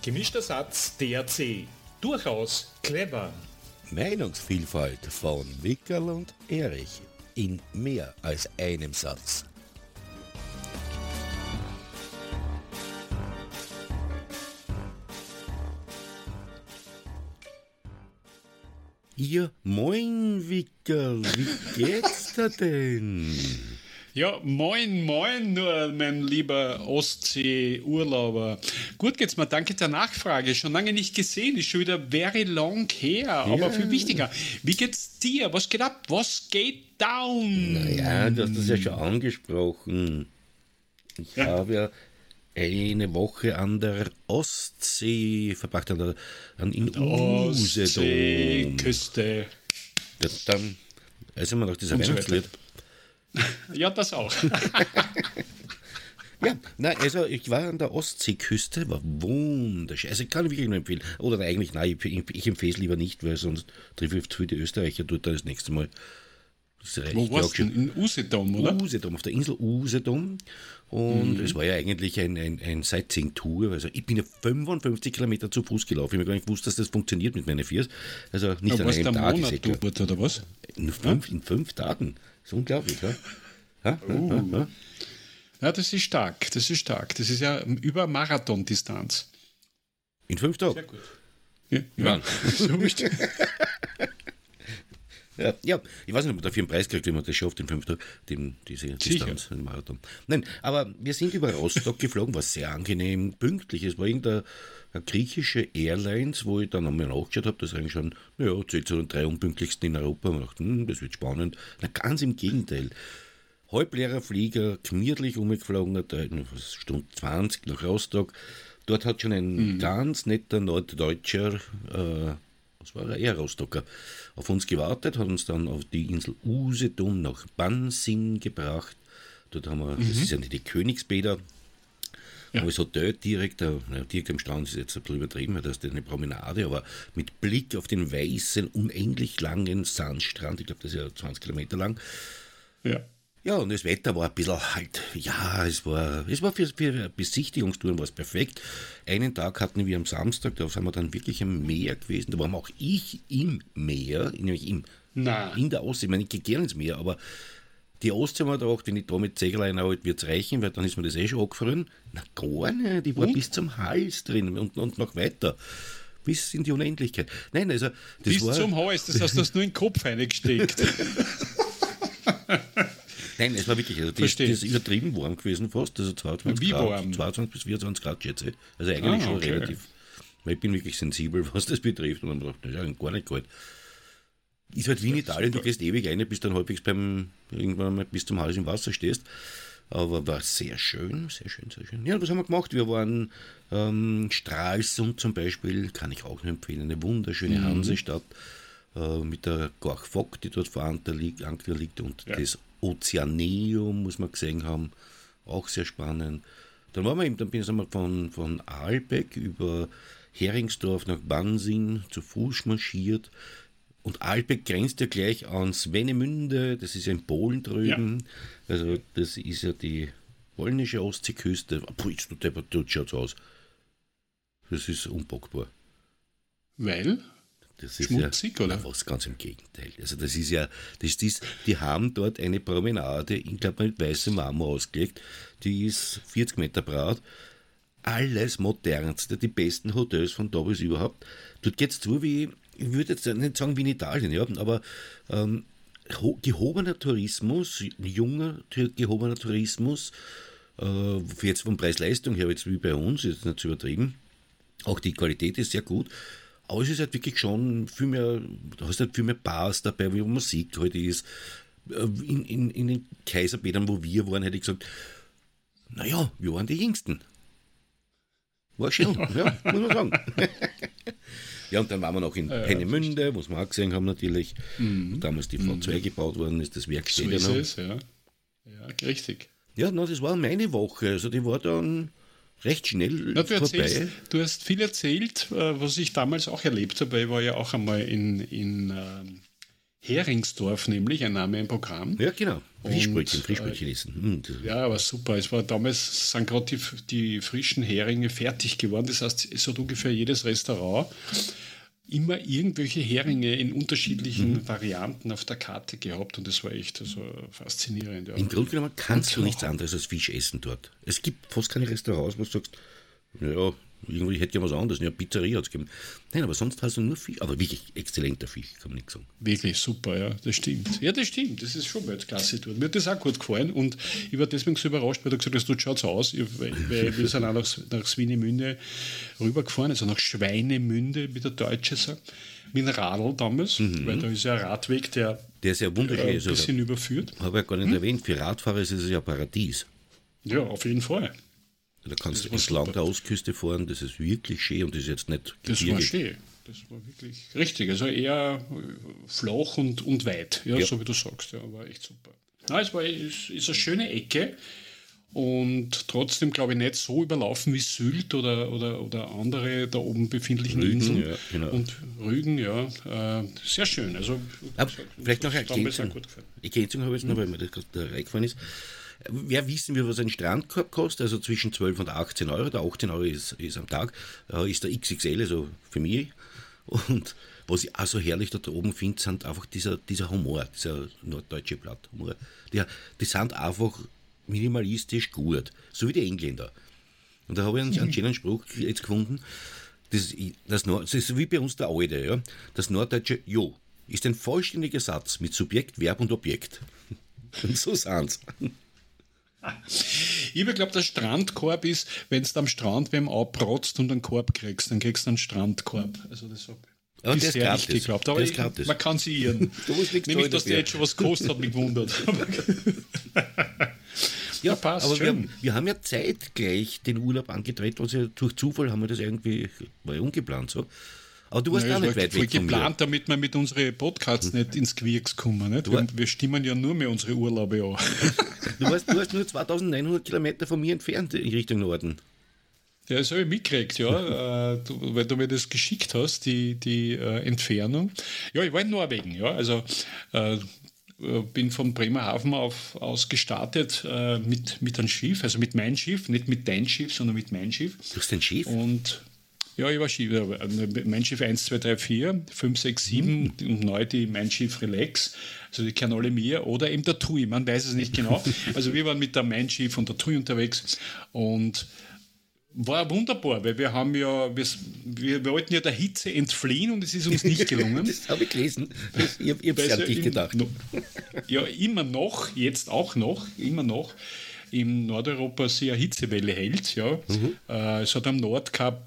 Gemischter Satz DRC. Durchaus clever. Meinungsvielfalt von Wickerl und Erich in mehr als einem Satz. Ja, moin Wickerl, wie geht's dir denn? Ja, moin, nur mein lieber Ostsee-Urlauber. Gut geht's mir, danke der Nachfrage. Schon lange nicht gesehen, ist schon wieder very long her. Aber viel wichtiger, wie geht's dir? Was geht ab? Was geht down? Naja, du hast das ja schon angesprochen. Ich habe ja eine Woche an der Ostsee verbracht, in Usedom. Ostseeküste. Dann, also immer noch dieser Weihnachtslied. Ja, das auch. Ja, nein, also ich war an der Ostseeküste, war wunderschön. Also ich kann wirklich nur empfehlen. Oder eigentlich, nein, ich empfehle es lieber nicht, weil sonst treffe ich zu viele Österreicher dort das nächste Mal. Wo warst du denn? In Usedom, oder? Usedom, auf der Insel Usedom. Und es war ja eigentlich ein Sightseeing-Tour. Also ich bin ja 55 Kilometer zu Fuß gelaufen. Ich habe gar nicht gewusst, dass das funktioniert mit meinen Viers. Also nicht an einem Tag. Monat dort, oder was? In 5 Tagen. Das ist unglaublich, ja? Ja, das ist stark. Das ist ja über Marathondistanz. In 5 Tagen? Sehr gut. Ja. So Ja, ich weiß nicht, ob man dafür einen Preis kriegt, wenn man das schafft in 5 Tagen, diese Distanz, den Marathon. Nein, aber wir sind über Rostock geflogen, war sehr angenehm, pünktlich. Es war irgendeine griechische Airlines, wo ich dann einmal nachgeschaut habe, das ist eigentlich schon, zählt zu den 3 unpünktlichsten in Europa. Und ich dachte, das wird spannend. Na, ganz im Gegenteil. Halbleerer Flieger, gemütlich umgeflogen, eine Stunde 20 nach Rostock. Dort hat schon ein ganz netter Norddeutscher, was war er, eher Rostocker, auf uns gewartet, hat uns dann auf die Insel Usedom nach Bansin gebracht. Dort haben wir, das ist ja die Königsbäder, aber das Hotel direkt am Strand ist jetzt ein bisschen übertrieben, das ist eine Promenade, aber mit Blick auf den weißen, unendlich langen Sandstrand, ich glaube, das ist ja 20 Kilometer lang. Ja, und das Wetter war ein bisschen es war für Besichtigungstouren war es perfekt. Einen Tag hatten wir am Samstag, da sind wir dann wirklich am Meer gewesen, da waren auch ich im Meer, nämlich in der Ostsee. Ich meine, ich gehe gerne ins Meer, aber die Ostsee haben wir gedacht, wenn ich da mit Segelein halt wird es reichen, weil dann ist mir das schon angefroren. Na gar nicht, die war bis zum Hals drin und noch weiter. Bis in die Unendlichkeit. Nein, also das bis war... zum Hals, das heißt, du hast nur in den Kopf reingesteckt. Nein, es war wirklich, also das ist übertrieben warm gewesen fast, also 22 bis 24 Grad schätze ich. Also eigentlich schon relativ, weil ich bin wirklich sensibel, was das betrifft und dann dachte ich, das ist ja gar nicht kalt. Ist halt wie in Italien, du gehst ewig rein, bis dann halbwegs irgendwann mal bis zum Hals im Wasser stehst, aber war sehr schön. Ja, was haben wir gemacht? Wir waren Stralsund zum Beispiel, kann ich auch nur empfehlen, eine wunderschöne Hansestadt mit der Gorch Fock, die dort vor Anker liegt und das Ozeaneum, muss man gesehen haben, auch sehr spannend. Dann sind wir von Aalbeck über Heringsdorf nach Bansin zu Fuß marschiert. Und Aalbeck grenzt ja gleich an Swenemünde, das ist ja in Polen drüben. Ja. Also das ist ja die polnische Ostseeküste. Dort schaut es aus. Das ist unpackbar. Weil? Das ist schmutzig, oder? Was ganz im Gegenteil. Also das ist ja, die haben dort eine Promenade, ich glaube mit weißem Marmor ausgelegt, die ist 40 Meter breit. Alles modernste, die besten Hotels von da bis überhaupt. Dort geht es zu wie, ich würde jetzt nicht sagen wie in Italien, ja, aber gehobener Tourismus, junger gehobener Tourismus, jetzt von Preis-Leistung her, jetzt wie bei uns, ist nicht zu übertrieben. Auch die Qualität ist sehr gut. Aber es ist halt wirklich schon viel mehr, du hast halt viel mehr Bars dabei, wie Musik halt ist. In den Kaiserbädern, wo wir waren, hätte ich gesagt, naja, wir waren die Jüngsten. War schön, ja, muss man sagen. Ja, und dann waren wir noch in Peenemünde, was wir auch gesehen haben natürlich. Und damals die V2 gebaut worden ist, das Werk steht ja noch. So ist es, ja, richtig. Ja, das war meine Woche, also die war dann recht schnell vorbei. Du hast viel erzählt, was ich damals auch erlebt habe. Ich war ja auch einmal in Heringsdorf, nämlich ein Name im Programm. Ja, genau. Frischbrötchen essen. Ja, aber super. Es war damals, sind gerade die frischen Heringe fertig geworden. Das heißt, es hat ungefähr jedes Restaurant immer irgendwelche Heringe in unterschiedlichen Varianten auf der Karte gehabt und das war echt faszinierend. Ja. Im Grunde genommen kannst du nichts anderes als Fisch essen dort. Es gibt fast keine Restaurants, wo du sagst, ja, irgendwie hätte ich was anderes, eine Pizzeria hat es gegeben. Nein, aber sonst hast du nur Fisch, aber wirklich exzellenter Fisch, kann man nicht sagen. Wirklich super, ja, das stimmt. Ja, das stimmt, das ist schon Weltklasse dort. Mir hat das auch gut gefallen und ich war deswegen so überrascht, weil du gesagt hast, du schaut aus, weil wir sind auch nach Swinemünde rübergefahren, also nach Schweinemünde, wie der Deutsche sagt, mit dem Radl damals, weil da ist ja ein Radweg, der ist ja wunderschön. ein bisschen überführt. Habe ich ja gar nicht erwähnt, für Radfahrer ist es ja Paradies. Ja, auf jeden Fall. Da kannst du entlang der Ostküste fahren, das ist wirklich schön und das ist jetzt nicht Das war schön. Das war wirklich richtig. Also eher flach und weit, ja, so wie du sagst. Ja, war echt super. Na, es ist eine schöne Ecke und trotzdem, glaube ich, nicht so überlaufen wie Sylt oder andere da oben befindlichen Inseln. Ja, genau. Und Rügen, ja. Sehr schön. Also, vielleicht noch eine Ergänzung. Ergänzung habe ich jetzt noch, weil mir das gerade reingefallen ist. Wer wissen wir, was ein Strandkorb kostet? Also zwischen 12 und 18 Euro. Der 18 Euro ist am Tag, ist der XXL, also für mich. Und was ich auch so herrlich da oben finde, sind einfach dieser Humor, dieser norddeutsche Blatthumor. Die sind einfach minimalistisch gut, so wie die Engländer. Und da habe ich einen schönen Spruch jetzt gefunden. Das ist wie bei uns der Alte. Ja? Das norddeutsche Jo ist ein vollständiger Satz mit Subjekt, Verb und Objekt. Und so sind's. Ich glaube, der Strandkorb ist, wenn du am Strand wem abprotzt und einen Korb kriegst, dann kriegst du einen Strandkorb. Also das ist sehr gratis. richtig geglaubt. Aber man kann sie irren. Nämlich, dass der jetzt schon was gekostet hat, mich gewundert. Ja, passt. Aber wir haben ja zeitgleich den Urlaub angedreht, was ja durch Zufall haben wir das irgendwie, war ja ungeplant so. Aber du warst auch nicht weit weg von mir. Geplant, damit wir mit unseren Podcasts nicht ins Quirks kommen. Nicht? Wir stimmen ja nur mehr unsere Urlaube an. Du warst nur 2900 Kilometer von mir entfernt in Richtung Norden. Ja, das habe ich mitgekriegt, ja, weil du mir das geschickt hast, die Entfernung. Ja, ich war in Norwegen, ja, also bin von Bremerhaven aus gestartet mit einem Schiff, also mit meinem Schiff, nicht mit deinem Schiff, sondern mit meinem Schiff. Du hast ein Schiff? Und ja, ich war Schiff, mein Schiff 1, 2, 3, 4, 5, 6, 7 und neu die Mein Schiff Relax. Also die kennen alle mir oder eben der TUI, man weiß es nicht genau. Also wir waren mit der Mein Schiff und der TUI unterwegs und war wunderbar, weil wir wollten ja der Hitze entfliehen und es ist uns nicht gelungen. Das habe ich gelesen. Ich habe es ja nicht gedacht. Ja, immer noch, jetzt auch noch, immer noch. In Nordeuropa sehr Hitzewelle hält. Ja. Es hat am Nordkap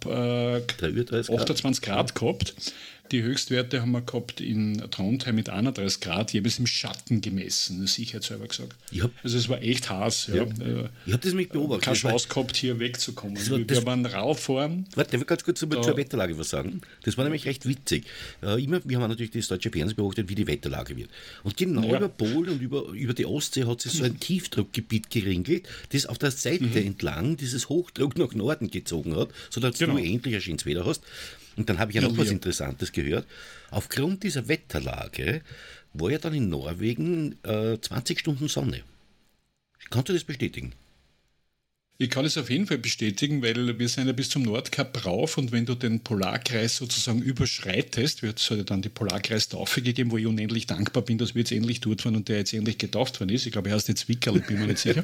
28 Grad gehabt. Die Höchstwerte haben wir gehabt in Trondheim mit 31 Grad, jeweils im Schatten gemessen, sicherheitshalber gesagt. Also es war echt heiß. Ja. Ich habe das mich beobachtet. Keine Chance gehabt, hier wegzukommen. Wir waren Radfahren. Warte, darf ich ganz kurz zur Wetterlage was sagen? Das war nämlich recht witzig. Wir haben natürlich das deutsche Fernsehen beobachtet, wie die Wetterlage wird. Und genau über Polen und über die Ostsee hat sich so ein Tiefdruckgebiet geringelt, das auf der Seite entlang dieses Hochdruck nach Norden gezogen hat, sodass du endlich ein schönes Wetter hast. Und dann habe ich ja noch was Interessantes gehört. Aufgrund dieser Wetterlage war ja dann in Norwegen 20 Stunden Sonne. Kannst du das bestätigen? Ich kann es auf jeden Fall bestätigen, weil wir sind ja bis zum Nordkap rauf und wenn du den Polarkreis sozusagen überschreitest, wird es dann die Polarkreistaufe gegeben, wo ich unendlich dankbar bin, dass wir jetzt endlich dort waren und der jetzt endlich getauft worden ist. Ich glaube, er heißt jetzt Wickerl, bin mir nicht sicher.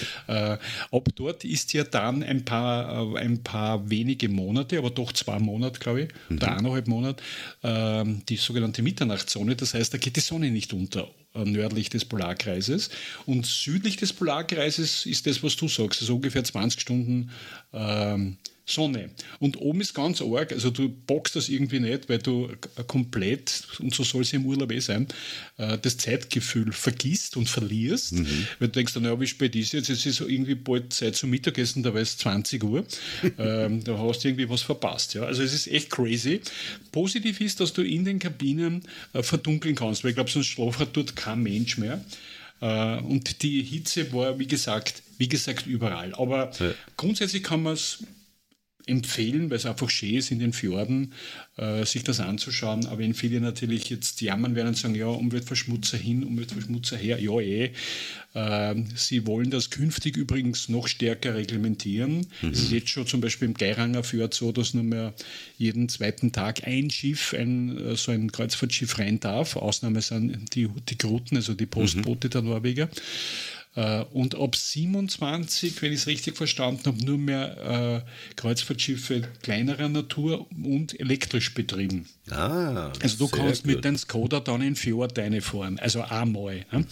Ab dort ist ja dann ein paar wenige Monate, aber doch 2 Monate, glaube ich, oder 1,5 Monate, die sogenannte Mitternachtszone. Das heißt, da geht die Sonne nicht unter. Nördlich des Polarkreises und südlich des Polarkreises ist das, was du sagst, also ungefähr 20 Stunden Sonne. Und oben ist ganz arg, also du bockst das irgendwie nicht, weil du komplett, und so soll es im Urlaub sein, das Zeitgefühl vergisst und verlierst, weil du denkst, naja, wie spät ist jetzt? Jetzt ist so irgendwie bald Zeit zum Mittagessen, dabei ist es 20 Uhr, da hast du irgendwie was verpasst. Ja? Also es ist echt crazy. Positiv ist, dass du in den Kabinen verdunkeln kannst, weil ich glaube, sonst schlafen dort kein Mensch mehr. Und die Hitze war, wie gesagt, überall. Aber grundsätzlich kann man es empfehlen, weil es einfach schön ist in den Fjorden, sich das anzuschauen. Aber wenn viele natürlich jetzt jammern werden und sagen, ja, Umweltverschmutzer hin, Umweltverschmutzer her, ja sie wollen das künftig übrigens noch stärker reglementieren. Es ist jetzt schon zum Beispiel im Geiranger Fjord so, dass nur mehr jeden zweiten Tag ein Schiff, so ein Kreuzfahrtschiff rein darf. Ausnahme sind die Gruten, also die Postboote der Norweger. Und ab 27, wenn ich es richtig verstanden habe, nur mehr Kreuzfahrtschiffe kleinerer Natur und elektrisch betrieben. Also du kannst mit dem Skoda dann in Fjord reinfahren, also einmal. Ne?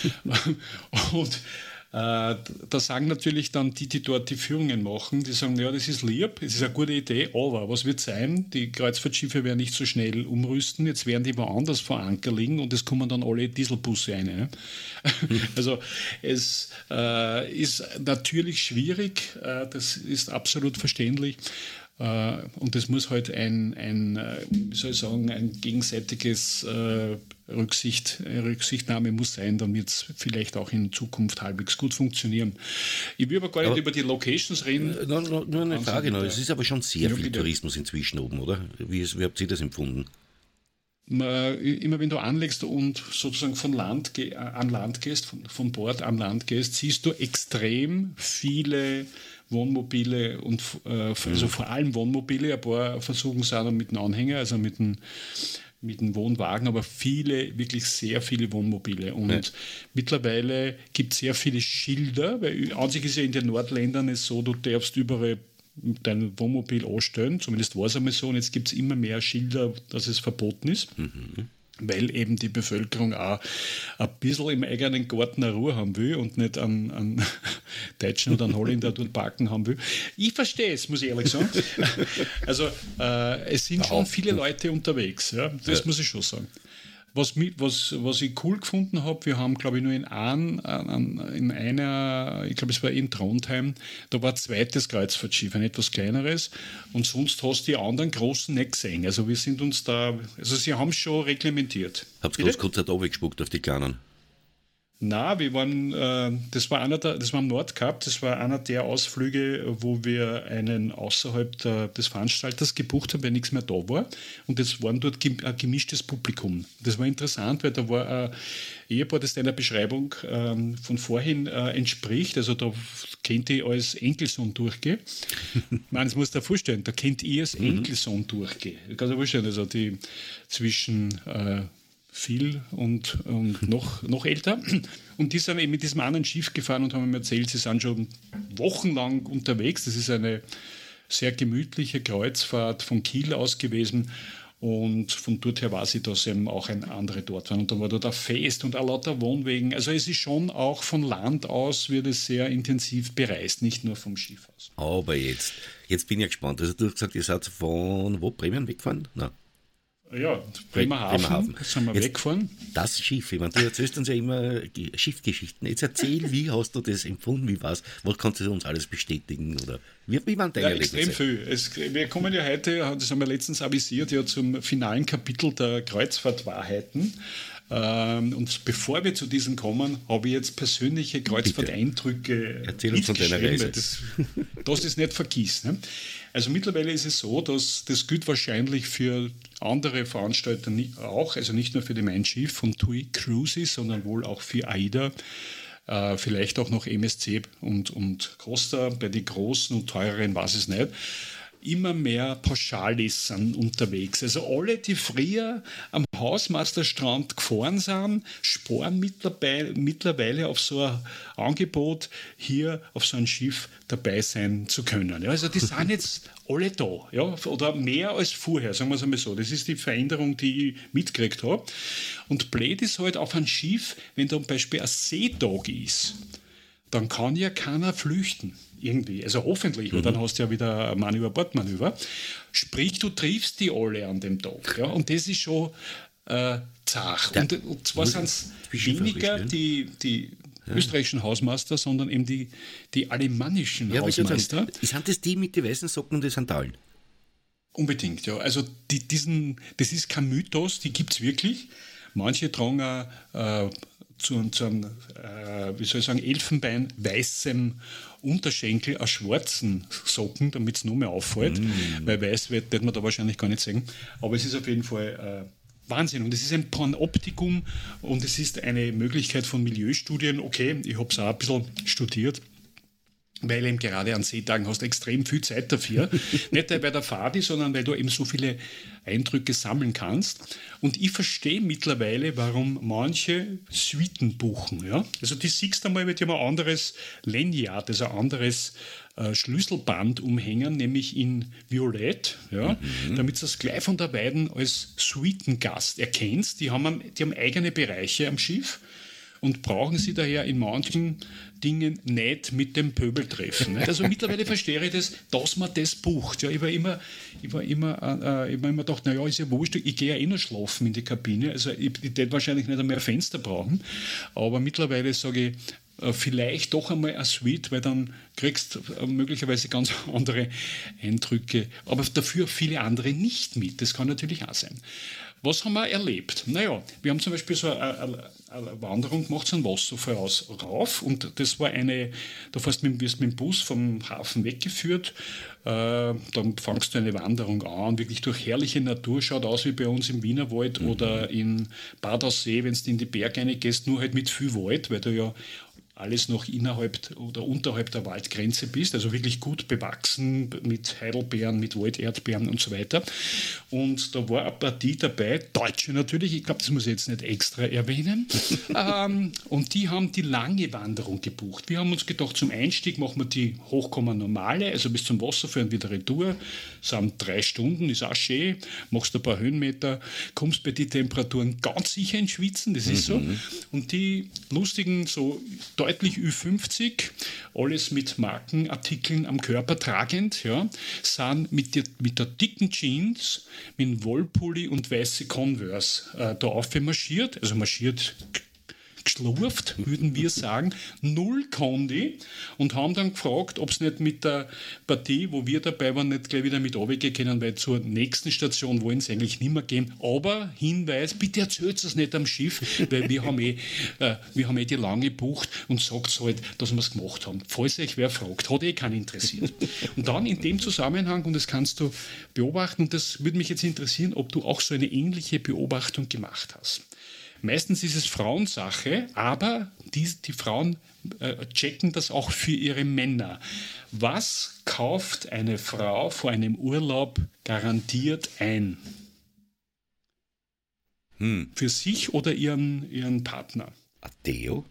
Und da sagen natürlich dann die dort die Führungen machen, die sagen, ja, das ist lieb, es ist eine gute Idee, aber was wird sein? Die Kreuzfahrtschiffe werden nicht so schnell umrüsten, jetzt werden die woanders vor Anker liegen und es kommen dann alle Dieselbusse rein. Ne? Also es ist natürlich schwierig, das ist absolut verständlich. Und das muss halt ein gegenseitiges Rücksichtnahme muss sein, dann wird es vielleicht auch in Zukunft halbwegs gut funktionieren. Ich will aber gar nicht über die Locations reden. Nur eine Frage noch. Es ist aber schon sehr viel Tourismus inzwischen oben, oder? Wie habt ihr das empfunden? Immer wenn du anlegst und sozusagen an Land gehst, von Bord an Land gehst, siehst du extrem viele Wohnmobile und also vor allem Wohnmobile, ein paar versuchen es auch noch mit dem Anhänger, also mit dem Wohnwagen, aber wirklich sehr viele Wohnmobile. Und mittlerweile gibt es sehr viele Schilder, weil an sich ist ja in den Nordländern es so, du darfst überall dein Wohnmobil anstellen, zumindest war es einmal so, und jetzt gibt es immer mehr Schilder, dass es verboten ist. Weil eben die Bevölkerung auch ein bisschen im eigenen Garten eine Ruhe haben will und nicht an Deutschen oder an Holländer dort parken haben will. Ich verstehe es, muss ich ehrlich sagen. Also es sind schon viele Leute unterwegs, ja, das muss ich schon sagen. Was ich cool gefunden habe, wir haben, glaube ich, nur in einer, ich glaube, es war in Trondheim, da war ein zweites Kreuzfahrtschiff, ein etwas kleineres, und sonst hast du die anderen großen nicht gesehen. Also wir sind uns da, also sie haben es schon reglementiert. Habt ihr kurz abgespuckt auf die Kleinen? Na, wir waren, das war am Nordkap, das war einer der Ausflüge, wo wir einen außerhalb des Veranstalters gebucht haben, weil nichts mehr da war. Und das waren dort ein gemischtes Publikum. Das war interessant, weil da war ein Ehepaar, das deiner Beschreibung von vorhin entspricht. Also da kennt ihr als Enkelsohn durchgehen. Ich meine, das musst du dir vorstellen, da kennt ihr als Enkelsohn durchgehen. Ich kann dir vorstellen, also die zwischen viel und noch älter. Und die sind eben mit diesem anderen Schiff gefahren und haben mir erzählt, sie sind schon wochenlang unterwegs. Das ist eine sehr gemütliche Kreuzfahrt von Kiel aus gewesen. Und von dort her weiß ich, dass eben auch andere dort waren. Und dann war dort ein Fest und auch lauter Wohnwegen. Also es ist schon auch von Land aus, wird es sehr intensiv bereist, nicht nur vom Schiff aus. Aber jetzt bin ich gespannt. Also du hast gesagt, ihr seid von wo? Bremen weggefahren? Nein. Ja, Bremerhaven. Sind wir weggefahren. Das Schiff, ich meine, du erzählst uns ja immer Schiffgeschichten. Jetzt erzähl, wie hast du das empfunden, wie war's? Was kannst du uns alles bestätigen? Oder wie waren deine Erlebnisse? Extrem viel. Wir kommen ja heute, das haben wir letztens avisiert, ja zum finalen Kapitel der Kreuzfahrtwahrheiten. Und bevor wir zu diesen kommen, habe ich jetzt persönliche Kreuzfahrt-Eindrücke. Erzähl uns von deiner Reise. Das ist nicht vergisst. Ne? Also mittlerweile ist es so, dass das gilt wahrscheinlich für andere Veranstalter auch, also nicht nur für die Mein Schiff von TUI Cruises, sondern wohl auch für AIDA, vielleicht auch noch MSC und Costa, bei den großen und teureren weiß ich es nicht. Immer mehr Pauschalis sind unterwegs. Also alle, die früher am Hausmeisterstrand gefahren sind, sparen mittlerweile auf so ein Angebot, hier auf so ein Schiff dabei sein zu können. Ja, also die sind jetzt alle da, ja, oder mehr als vorher, sagen wir es einmal so. Das ist die Veränderung, die ich mitgekriegt habe. Und blöd ist halt auf ein Schiff, wenn da zum Beispiel ein Seetag ist, dann kann ja keiner flüchten. Irgendwie, also hoffentlich, weil dann hast du ja wieder ein Mann-über-Bord-Manöver. Sprich, du triffst die alle an dem Tag. Ja? Und das ist schon zart. Und zwar sind es weniger die österreichischen Hausmeister, sondern eben die alemannischen Hausmeister. Sind das die mit den weißen Socken und den Sandalen? Unbedingt, ja. Also das ist kein Mythos, die gibt es wirklich. Manche tragen einem wie soll ich sagen, elfenbeinweißem Unterschenkel aus schwarzen Socken, damit es noch mehr auffällt, weil weiß wird man da wahrscheinlich gar nicht sehen. Aber es ist auf jeden Fall Wahnsinn. Und es ist ein Panoptikum und es ist eine Möglichkeit von Milieustudien. Okay, ich habe es auch ein bisschen studiert, weil eben gerade an Seetagen hast du extrem viel Zeit dafür. Nicht bei der Fahrt, sondern weil du eben so viele Eindrücke sammeln kannst. Und ich verstehe mittlerweile, warum manche Suiten buchen. Ja? Also die siehst du einmal, wird ja mal ein anderes Lanyard, also ein anderes Schlüsselband umhängen, nämlich in Violett, ja? Damit du das gleich von der Weiden als Suitengast erkennst. Die haben eigene Bereiche am Schiff und brauchen sie daher in manchen Dingen nicht mit dem Pöbel treffen. Nicht? Also mittlerweile verstehe ich das, dass man das bucht. Ja, ich war immer gedacht, naja, ist ja wurscht, ich gehe ja eh noch schlafen in die Kabine, also ich werde wahrscheinlich nicht einmal ein Fenster brauchen, aber mittlerweile sage ich, vielleicht doch einmal eine Suite, weil dann kriegst du möglicherweise ganz andere Eindrücke, aber dafür viele andere nicht mit. Das kann natürlich auch sein. Was haben wir erlebt? Naja, wir haben zum Beispiel so eine Wanderung gemacht, so ein Wasserfall rauf und das war da wirst du mit dem Bus vom Hafen weggeführt, dann fangst du eine Wanderung an, wirklich durch herrliche Natur, schaut aus wie bei uns im Wienerwald oder in Bad Aussee, wenn du in die Berge reingehst, nur halt mit viel Wald, weil du ja alles noch innerhalb oder unterhalb der Waldgrenze bist, also wirklich gut bewachsen mit Heidelbeeren, mit Walderdbeeren und so weiter. Und da war eine Partie dabei, Deutsche natürlich, ich glaube, das muss ich jetzt nicht extra erwähnen, und die haben die lange Wanderung gebucht. Wir haben uns gedacht, zum Einstieg machen wir die Hochkomma normale, also bis zum Wasserfall und wieder retour, sind 3 Stunden, ist auch schön, machst ein paar Höhenmeter, kommst bei den Temperaturen ganz sicher ins Schwitzen, das ist so. Und die lustigen, so deutlich Ü50, alles mit Markenartikeln am Körper tragend, ja, sind mit der dicken Jeans, mit einem Wollpulli und weiße Converse da aufmarschiert, also marschiert geschlurft, würden wir sagen, null Kondi und haben dann gefragt, ob es nicht mit der Partie, wo wir dabei waren, nicht gleich wieder mit runtergehen können, weil zur nächsten Station wollen sie eigentlich nicht mehr gehen. Aber Hinweis, bitte erzählt es nicht am Schiff, weil wir haben die lange gebucht und sagt halt, dass wir es gemacht haben. Falls euch wer fragt, hat keinen interessiert. Und dann in dem Zusammenhang, und das kannst du beobachten, und das würde mich jetzt interessieren, ob du auch so eine ähnliche Beobachtung gemacht hast. Meistens ist es Frauensache, aber die Frauen checken das auch für ihre Männer. Was kauft eine Frau vor einem Urlaub garantiert ein? Für sich oder ihren Partner? Deo?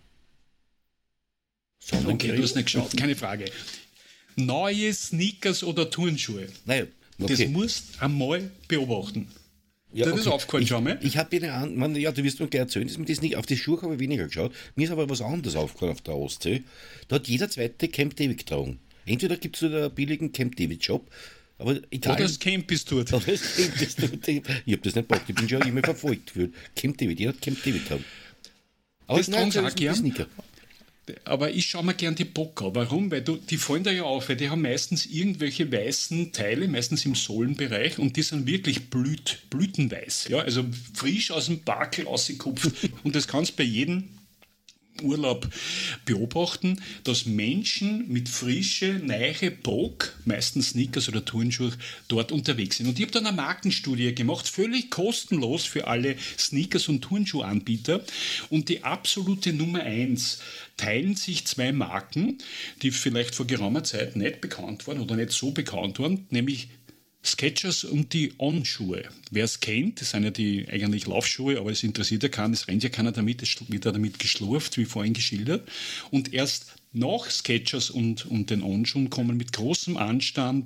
Okay, du hast nicht geschaut, keine Frage. Neue Sneakers oder Turnschuhe? Naja, okay. Das musst du einmal beobachten. Ja, das ist aufgefallen schon mal. Ich habe ja, du wirst mir gleich erzählen, dass mir das nicht, auf die Schuhe habe ich weniger geschaut. Mir ist aber was anderes aufgefallen auf der Ostsee. Da hat jeder zweite Camp David getragen. Entweder gibt es einen billigen Camp David Shop, aber egal. Oder das Camp ist dort. Oder das Camp ist dort. Ich habe das nicht gepackt, ich bin schon immer verfolgt für Camp David. Jeder hat Camp David getragen. Aber das tragen sie auch gern. Aber ich schaue mir gern die Bock an. Warum? Weil die fallen da ja auf, weil die haben meistens irgendwelche weißen Teile, meistens im Sohlenbereich, und die sind wirklich blütenweiß. Ja? Also frisch aus dem Bakel rausgekupft. Und das kannst du bei jedem Urlaub beobachten, dass Menschen mit frische, neue Bock, meistens Sneakers oder Turnschuhe, dort unterwegs sind. Und ich habe dann eine Markenstudie gemacht, völlig kostenlos für alle Sneakers- und Turnschuhanbieter. Und die absolute Nummer 1 teilen sich 2 Marken, die vielleicht vor geraumer Zeit nicht bekannt waren oder nicht so bekannt waren, nämlich Skechers und die On-Schuhe. Wer es kennt, das sind ja die eigentlich Laufschuhe, aber es interessiert ja keinen, es rennt ja keiner damit, es wird ja damit geschlurft, wie vorhin geschildert. Und erst nach Skechers und den On-Schuhen kommen mit großem Abstand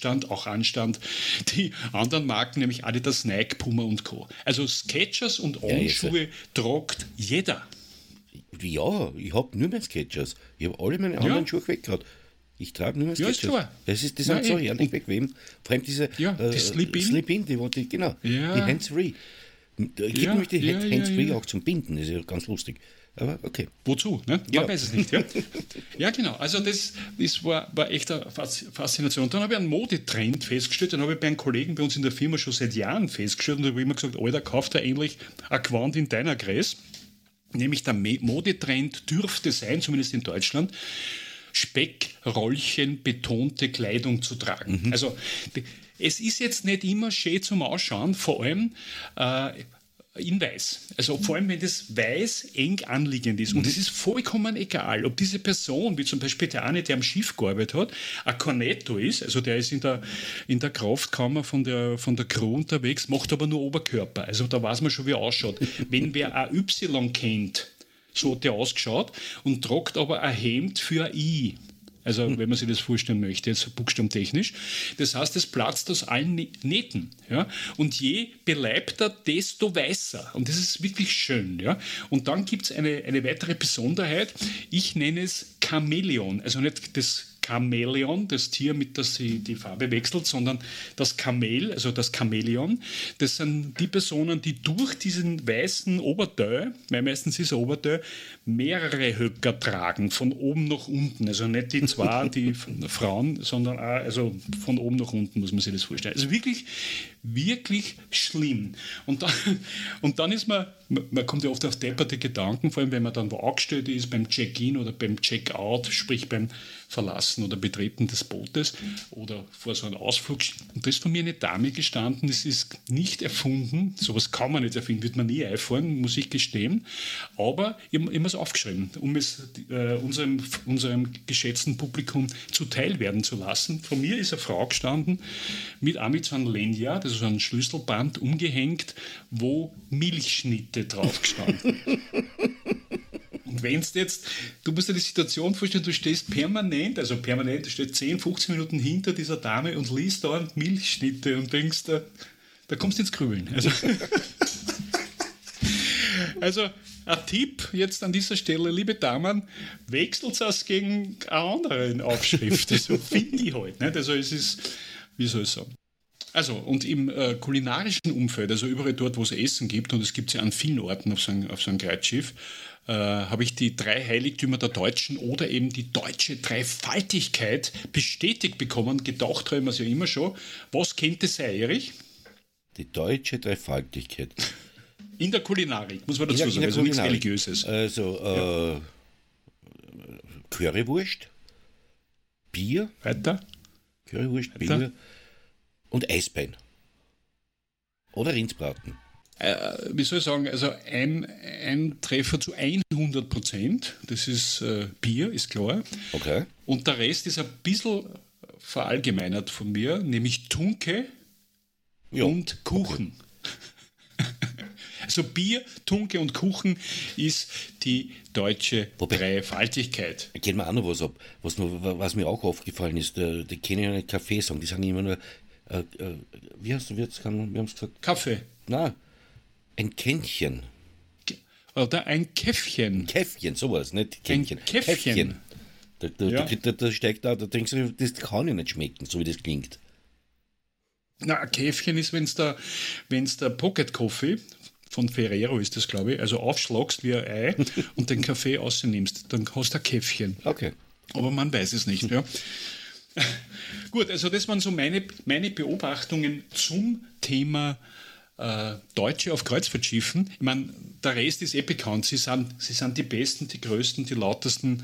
die anderen Marken, nämlich Adidas, Nike, Puma und Co. Also Skechers und On-Schuhe tragt jeder. Ja, ich habe nur mehr Skechers. Ich habe alle meine anderen Schuhe weggehabt. Ich trage nur mehr Skechers. Ja, ist klar. Das sind so herrlich bequem. Vor allem diese die Slip-In, genau, die Hands-Free. Gibt nämlich die Hands-Free auch zum Binden, das ist ja ganz lustig. Aber okay. Wozu? Ne? Man weiß es nicht. Ja, ja genau. Also das war echt eine Faszination. Dann habe ich einen Modetrend festgestellt, den habe ich bei einem Kollegen bei uns in der Firma schon seit Jahren festgestellt und da habe ich immer gesagt, Alter, kauft er endlich ein Gewand in deiner Größe. nämlich der Modetrend dürfte sein, zumindest in Deutschland, Speckröllchen betonte Kleidung zu tragen. Also es ist jetzt nicht immer schön zum Ausschauen, vor allem in weiß. Also vor allem, wenn das weiß eng anliegend ist. Und es ist vollkommen egal, ob diese Person, wie zum Beispiel der eine, der am Schiff gearbeitet hat, ein Cornetto ist, also der ist in der Kraftkammer von der Crew unterwegs, macht aber nur Oberkörper. Also da weiß man schon, wie er ausschaut. Wenn wer ein Y kennt, so hat der ausgeschaut und tragt aber ein Hemd für ein I. Also, wenn man sich das vorstellen möchte, jetzt buchstabentechnisch. Das heißt, es platzt aus allen Nähten. Ja? Und je beleibter, desto weißer. Und das ist wirklich schön. Ja? Und dann gibt es eine weitere Besonderheit. Ich nenne es Chamäleon. Also nicht das Chamäleon, das Tier, mit das sie die Farbe wechselt, sondern das Kamel, also das Chamäleon. Das sind die Personen, die durch diesen weißen Oberteil, weil meistens ist ein Oberteil, mehrere Höcker tragen, von oben nach unten. Also nicht die zwei, die Frauen, sondern auch, also von oben nach unten muss man sich das vorstellen. Also wirklich, wirklich schlimm. Und dann ist man kommt ja oft auf depperte Gedanken, vor allem wenn man dann wo angestellt ist, beim Check-in oder beim Check-out, sprich beim Verlassen oder Betreten des Bootes oder vor so einem Ausflug. Und da ist von mir eine Dame gestanden, das ist nicht erfunden, sowas kann man nicht erfinden, wird man nie einfahren, muss ich gestehen, aber ich habe es aufgeschrieben, um es unserem geschätzten Publikum zuteil werden zu lassen. Von mir ist eine Frau gestanden mit so einem Lanyard, also so einem Schlüsselband umgehängt, wo Milchschnitte drauf gestanden. Und wenn es jetzt, du musst dir die Situation vorstellen, du stehst permanent, du stehst 10, 15 Minuten hinter dieser Dame und liest dauernd Milchschnitte und denkst, da kommst du ins Grübeln. Also ein Tipp jetzt an dieser Stelle, liebe Damen, wechselt es gegen eine andere Aufschrift. Also finde ich halt. Nicht? Also es ist, wie soll ich sagen? Also, und im kulinarischen Umfeld, also überall dort, wo es Essen gibt, und es gibt es ja an vielen Orten auf so einem Kreuzschiff, habe ich die 3 Heiligtümer der Deutschen oder eben die deutsche Dreifaltigkeit bestätigt bekommen. Gedacht haben wir es ja immer schon. Was könnte es sein, Erich? Die deutsche Dreifaltigkeit. In der Kulinarik, muss man dazu sagen, also nichts Religiöses. Also, Currywurst, Bier. Weiter. Currywurst, Bier und Eisbein. Oder Rindsbraten. Wie soll ich sagen, also ein Treffer zu 100%, das ist Bier, ist klar. Okay. Und der Rest ist ein bisschen verallgemeinert von mir, nämlich Tunke und Kuchen. Okay. Also Bier, Tunke und Kuchen ist die deutsche Dreifaltigkeit. Da geht mir auch noch was ab. Was mir auch aufgefallen ist, die können ja nicht Kaffee sagen, die sagen immer nur, wie haben wir es gesagt? Kaffee. Nein, ein Kännchen. Oder ein Käffchen. Käffchen, sowas, nicht Kännchen. Ein Käffchen. Da steigt da denkst du, das kann ja nicht schmecken, so wie das klingt. Na, ein Käffchen ist, wenn es der Pocket Coffee von Ferrero ist das, glaube ich, also aufschlagst wie ein Ei und den Kaffee rausnimmst, dann hast du ein Käffchen. Okay. Aber man weiß es nicht, ja. Gut, also das waren so meine Beobachtungen zum Thema Deutsche auf Kreuzfahrtschiffen. Ich meine, der Rest ist bekannt. Sie sind die Besten, die Größten, die Lautesten,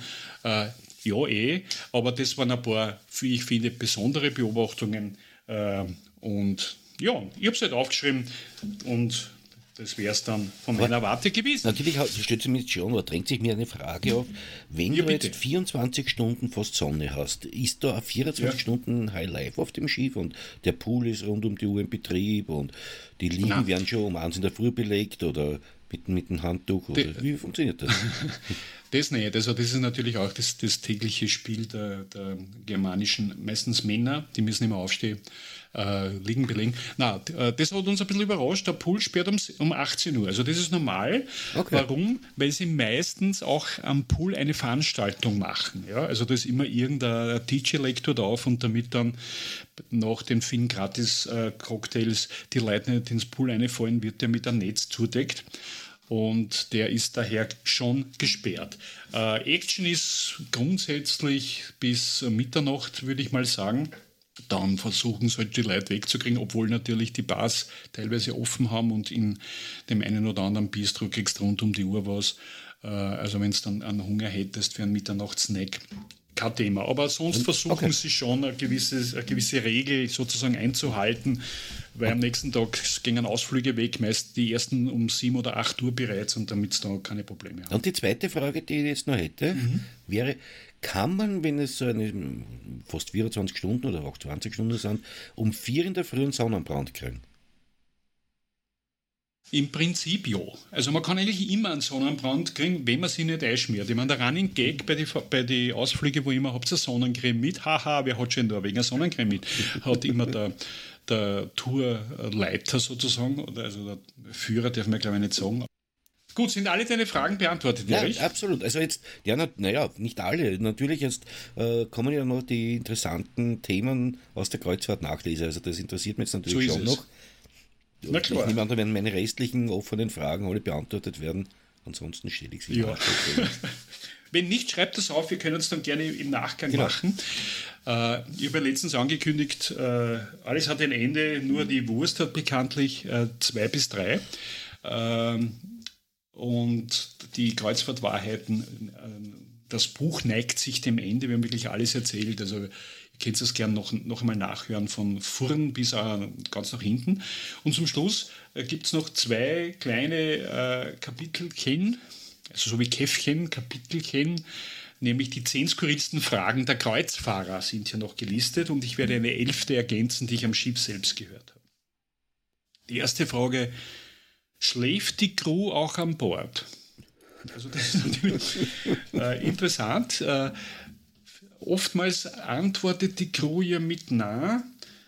aber das waren ein paar, wie ich finde, besondere Beobachtungen. Und ja, ich habe es halt aufgeschrieben und das wäre es dann von meiner Warte gewesen. Natürlich stellt sich mir jetzt schon, oder drängt sich mir eine Frage auf, wenn du jetzt 24 Stunden fast Sonne hast, ist da 24 Stunden High Life auf dem Schiff und der Pool ist rund um die Uhr in Betrieb und die Liegen werden schon um 1 in der Früh belegt oder mit dem Handtuch? Oder wie funktioniert das? Das nicht. Also das ist natürlich auch das tägliche Spiel der germanischen, meistens Männer, die müssen immer aufstehen, liegen belegen. Na, das hat uns ein bisschen überrascht. Der Pool sperrt um 18 Uhr. Also das ist normal. Okay. Warum? Weil sie meistens auch am Pool eine Veranstaltung machen. Ja? Also da ist immer irgendein DJ-Lektor drauf und damit dann nach den vielen Gratis-Cocktails die Leute nicht ins Pool reinfallen, wird der mit einem Netz zudeckt. Und der ist daher schon gesperrt. Action ist grundsätzlich bis Mitternacht, würde ich mal sagen. und dann versuchen sie halt die Leute wegzukriegen, obwohl natürlich die Bars teilweise offen haben und in dem einen oder anderen Bistro kriegst du rund um die Uhr was. Also wenn du dann einen Hunger hättest für einen Mitternachtssnack, kein Thema. Aber sonst versuchen sie schon eine gewisse Regel sozusagen einzuhalten, weil am nächsten Tag gingen Ausflüge weg, meist die ersten um 7 oder 8 Uhr bereits und damit es da keine Probleme haben. Und die zweite Frage, die ich jetzt noch hätte, wäre, kann man, wenn es so eine fast 24 Stunden oder auch 20 Stunden sind, um 4 in der Früh einen Sonnenbrand kriegen? Im Prinzip ja. Also man kann eigentlich immer einen Sonnenbrand kriegen, wenn man sich nicht einschmiert. Ich meine, der Running Gag bei den Ausflügen, wo ich immer habt ihr Sonnencreme mit? Haha, wer hat schon in Norwegen eine Sonnencreme mit? Hat immer der Tourleiter sozusagen, oder also der Führer, darf man glaube ich nicht sagen. Gut, sind alle deine Fragen beantwortet, Ja, Erich? absolut. Also jetzt, nicht alle. Natürlich jetzt kommen ja noch die interessanten Themen aus der Kreuzfahrt-Nachlese. Also das interessiert mich jetzt natürlich So schon ist es. noch. Na klar. Ich nehme an, da werden meine restlichen offenen Fragen alle beantwortet werden. Ansonsten stelle ich sie Ja. nach. Wenn nicht, schreibt das auf, wir können es dann gerne im Nachgang machen. Ich habe ja letztens angekündigt, alles hat ein Ende, nur die Wurst hat bekanntlich 2 bis 3. Und die Kreuzfahrtwahrheiten, das Buch neigt sich dem Ende, wir haben wirklich alles erzählt. Also ihr könnt es gerne noch einmal nachhören, von vorn bis ganz nach hinten. Und zum Schluss gibt es noch 2 kleine Kapitelchen, also so wie Käffchen, Kapitelchen, nämlich die 10 skurrilsten Fragen der Kreuzfahrer sind hier noch gelistet und ich werde eine 11. ergänzen, die ich am Schiff selbst gehört habe. Die erste Frage: Schläft die Crew auch an Bord? Also das ist natürlich interessant. Oftmals antwortet die Crew ja mit Nein,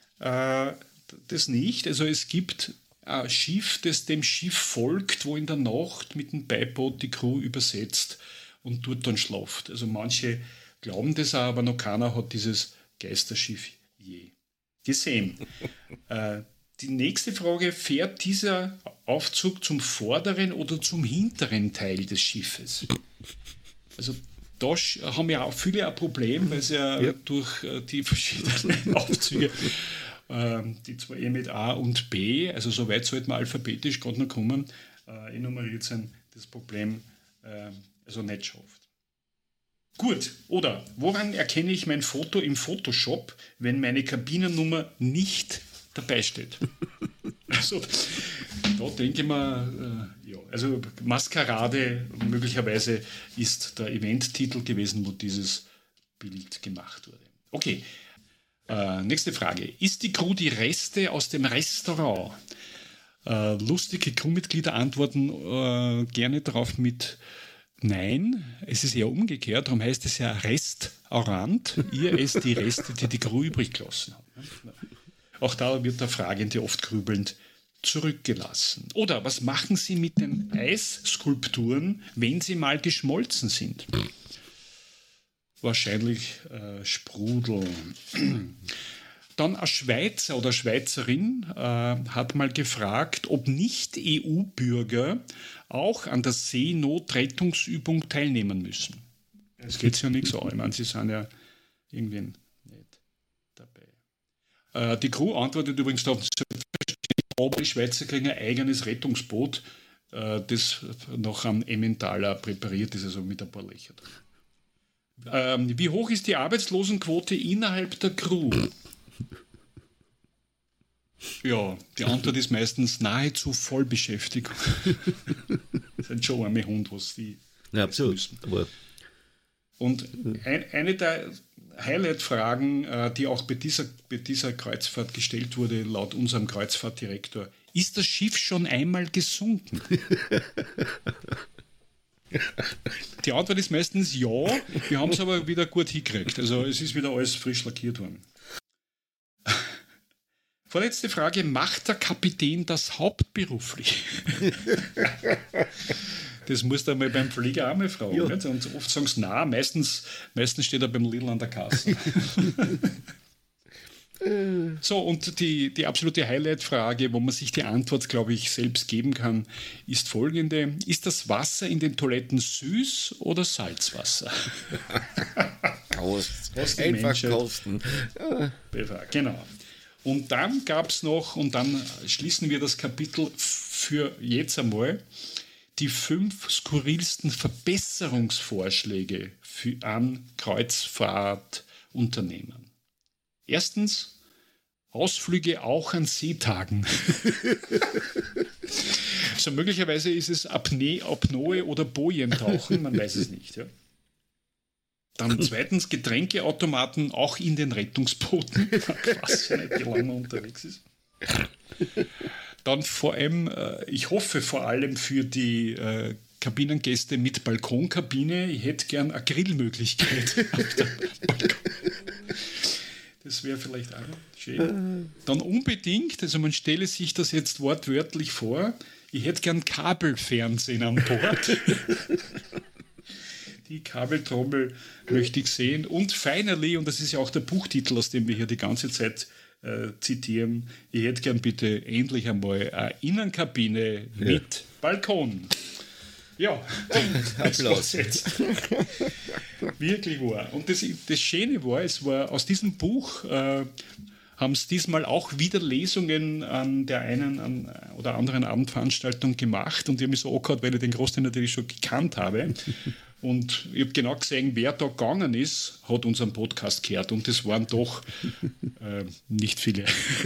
das nicht. Also es gibt ein Schiff, das dem Schiff folgt, wo in der Nacht mit dem Beiboot die Crew übersetzt und dort dann schlaft. Also manche glauben das auch, aber noch keiner hat dieses Geisterschiff je gesehen. Die nächste Frage: Fährt dieser Aufzug zum vorderen oder zum hinteren Teil des Schiffes? Also da haben ja auch viele ein Problem, weil sie ja durch die verschiedenen Aufzüge, die zwar mit A und B, also so weit sollte man alphabetisch gerade noch kommen, enumeriert sind, das Problem also nicht schafft. Gut, oder woran erkenne ich mein Foto im Photoshop, wenn meine Kabinennummer nicht dabei steht? Also, da denke ich mir, also Maskerade möglicherweise ist der Eventtitel gewesen, wo dieses Bild gemacht wurde. Okay, nächste Frage. Ist die Crew die Reste aus dem Restaurant? Lustige Crewmitglieder antworten gerne darauf mit Nein, es ist eher umgekehrt, darum heißt es ja Restaurant. Ihr esst die Reste, die die Crew übrig gelassen hat. Auch da wird der Fragende oft grübelnd zurückgelassen. Oder was machen Sie mit den Eisskulpturen, wenn sie mal geschmolzen sind? Wahrscheinlich Sprudel. Dann ein Schweizer oder Schweizerin hat mal gefragt, ob Nicht-EU-Bürger auch an der Seenotrettungsübung teilnehmen müssen. Es geht ja nichts an. Ich meine, sie sind ja irgendwie nicht dabei. Die Crew antwortet übrigens darauf, aber die Schweizer kriegen ein eigenes Rettungsboot, das noch am Emmentaler präpariert ist, also mit ein paar Löchern drin. Wie hoch ist die Arbeitslosenquote innerhalb der Crew? Ja, die Antwort ist meistens nahezu Vollbeschäftigung. Das sind schon arme Hund, was die absolut. Aber und eine der Highlight-Fragen, die auch bei dieser Kreuzfahrt gestellt wurde, laut unserem Kreuzfahrtdirektor: Ist das Schiff schon einmal gesunken? Die Antwort ist meistens ja, wir haben es aber wieder gut hingekriegt. Also es ist wieder alles frisch lackiert worden. Vorletzte Frage: Macht der Kapitän das hauptberuflich? Das musst du einmal beim Flieger auch mal fragen. Ja. Nicht? Und oft sagen sie nein, meistens steht er beim Lidl an der Kasse. So, und die absolute Highlight-Frage, wo man sich die Antwort, glaube ich, selbst geben kann, ist folgende. Ist das Wasser in den Toiletten süß oder Salzwasser? Was die einfach Menschheit kosten. befragt. Genau. Und dann gab es noch, und dann schließen wir das Kapitel für jetzt einmal, die 5 skurrilsten Verbesserungsvorschläge an Kreuzfahrtunternehmen. Erstens, Ausflüge auch an Seetagen. Also möglicherweise ist es Apnoe oder Bojentauchen, man weiß es nicht. Ja. Dann zweitens, Getränkeautomaten auch in den Rettungsbooten. Ich weiß ja nicht, wie lange man unterwegs ist. Dann vor allem, ich hoffe vor allem für die Kabinengäste mit Balkonkabine, ich hätte gern eine Grillmöglichkeit auf dem Balkon. Das wäre vielleicht auch schön. Dann unbedingt, also man stelle sich das jetzt wortwörtlich vor, ich hätte gern Kabelfernsehen an Bord. Die Kabeltrommel möchte ich sehen. Und finally, und das ist ja auch der Buchtitel, aus dem wir hier die ganze Zeit zitieren, ich hätte gern bitte endlich einmal eine Innenkabine mit Balkon. Ja, Applaus. Wirklich wahr. Und das Schöne war, es war aus diesem Buch haben es diesmal auch wieder Lesungen an der einen oder anderen Abendveranstaltung gemacht und ich habe mich so angehört, weil ich den Großteil natürlich schon gekannt habe. Und ich habe genau gesehen, wer da gegangen ist, hat unseren Podcast gehört und das waren doch nicht viele.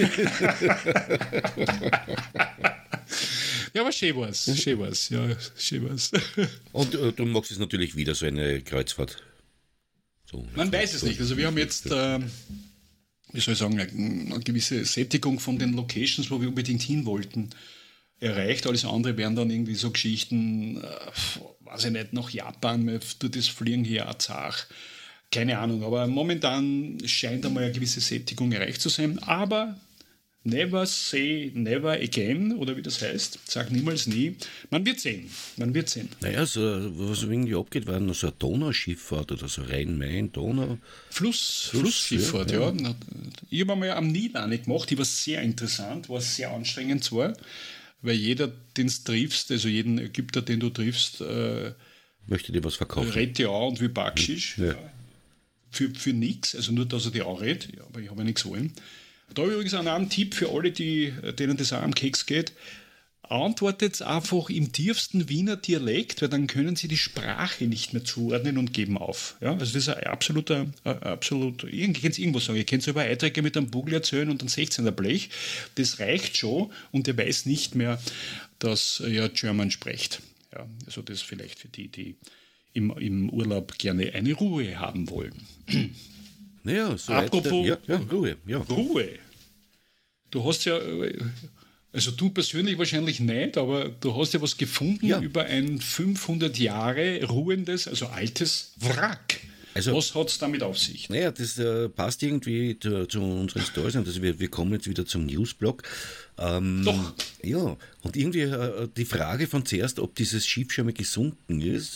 Ja, aber schön war's. Ja, schön war's. Und du magst es natürlich wieder, so eine Kreuzfahrt. So, man weiß es nicht. Also wir haben jetzt, wie soll ich sagen, eine gewisse Sättigung von den Locations, wo wir unbedingt hin wollten, erreicht. Alles andere wären dann irgendwie so Geschichten, weiß ich nicht, nach Japan, mir tut das Fliegen hier auch zart. Keine Ahnung, aber momentan scheint einmal eine gewisse Sättigung erreicht zu sein. Aber never say never again, oder wie das heißt, sag niemals nie. Man wird sehen. Naja, so, was irgendwie abgeht, war noch so eine Donauschifffahrt oder so Rhein-Main-Donau. Flussschifffahrt, ja. Ich habe einmal am Nil eine gemacht, die war sehr interessant, war sehr anstrengend zwar, weil jeder, den du triffst, also jeden Ägypter, den du triffst, möchte dir was verkaufen. redet ja auch und wie Backschisch. Ja. Für nichts, also nur, dass er dir auch redet, ja, aber ich habe ja nichts wollen. Da habe ich übrigens auch einen Tipp für alle, denen das auch am Keks geht. Antwortet einfach im tiefsten Wiener Dialekt, weil dann können sie die Sprache nicht mehr zuordnen und geben auf. Ja, also das ist ein absolut, ihr könnt irgendwas sagen, ihr könnt über Einträge mit einem Bugel erzählen und einem 16er Blech. Das reicht schon und ihr weiß nicht mehr, dass er German spricht. Ja, also das vielleicht für die, die im Urlaub gerne eine Ruhe haben wollen. Naja, so Apropos Ruhe. Ja. Ruhe. Du hast ja, also du persönlich wahrscheinlich nicht, aber du hast ja was gefunden über ein 500 Jahre ruhendes, also altes Wrack. Also, was hat es damit auf sich? Naja, das passt irgendwie zu unseren Stories. Also wir kommen jetzt wieder zum Newsblog. Doch. Ja, und irgendwie die Frage von zuerst, ob dieses Schiff schon mal gesunken ist.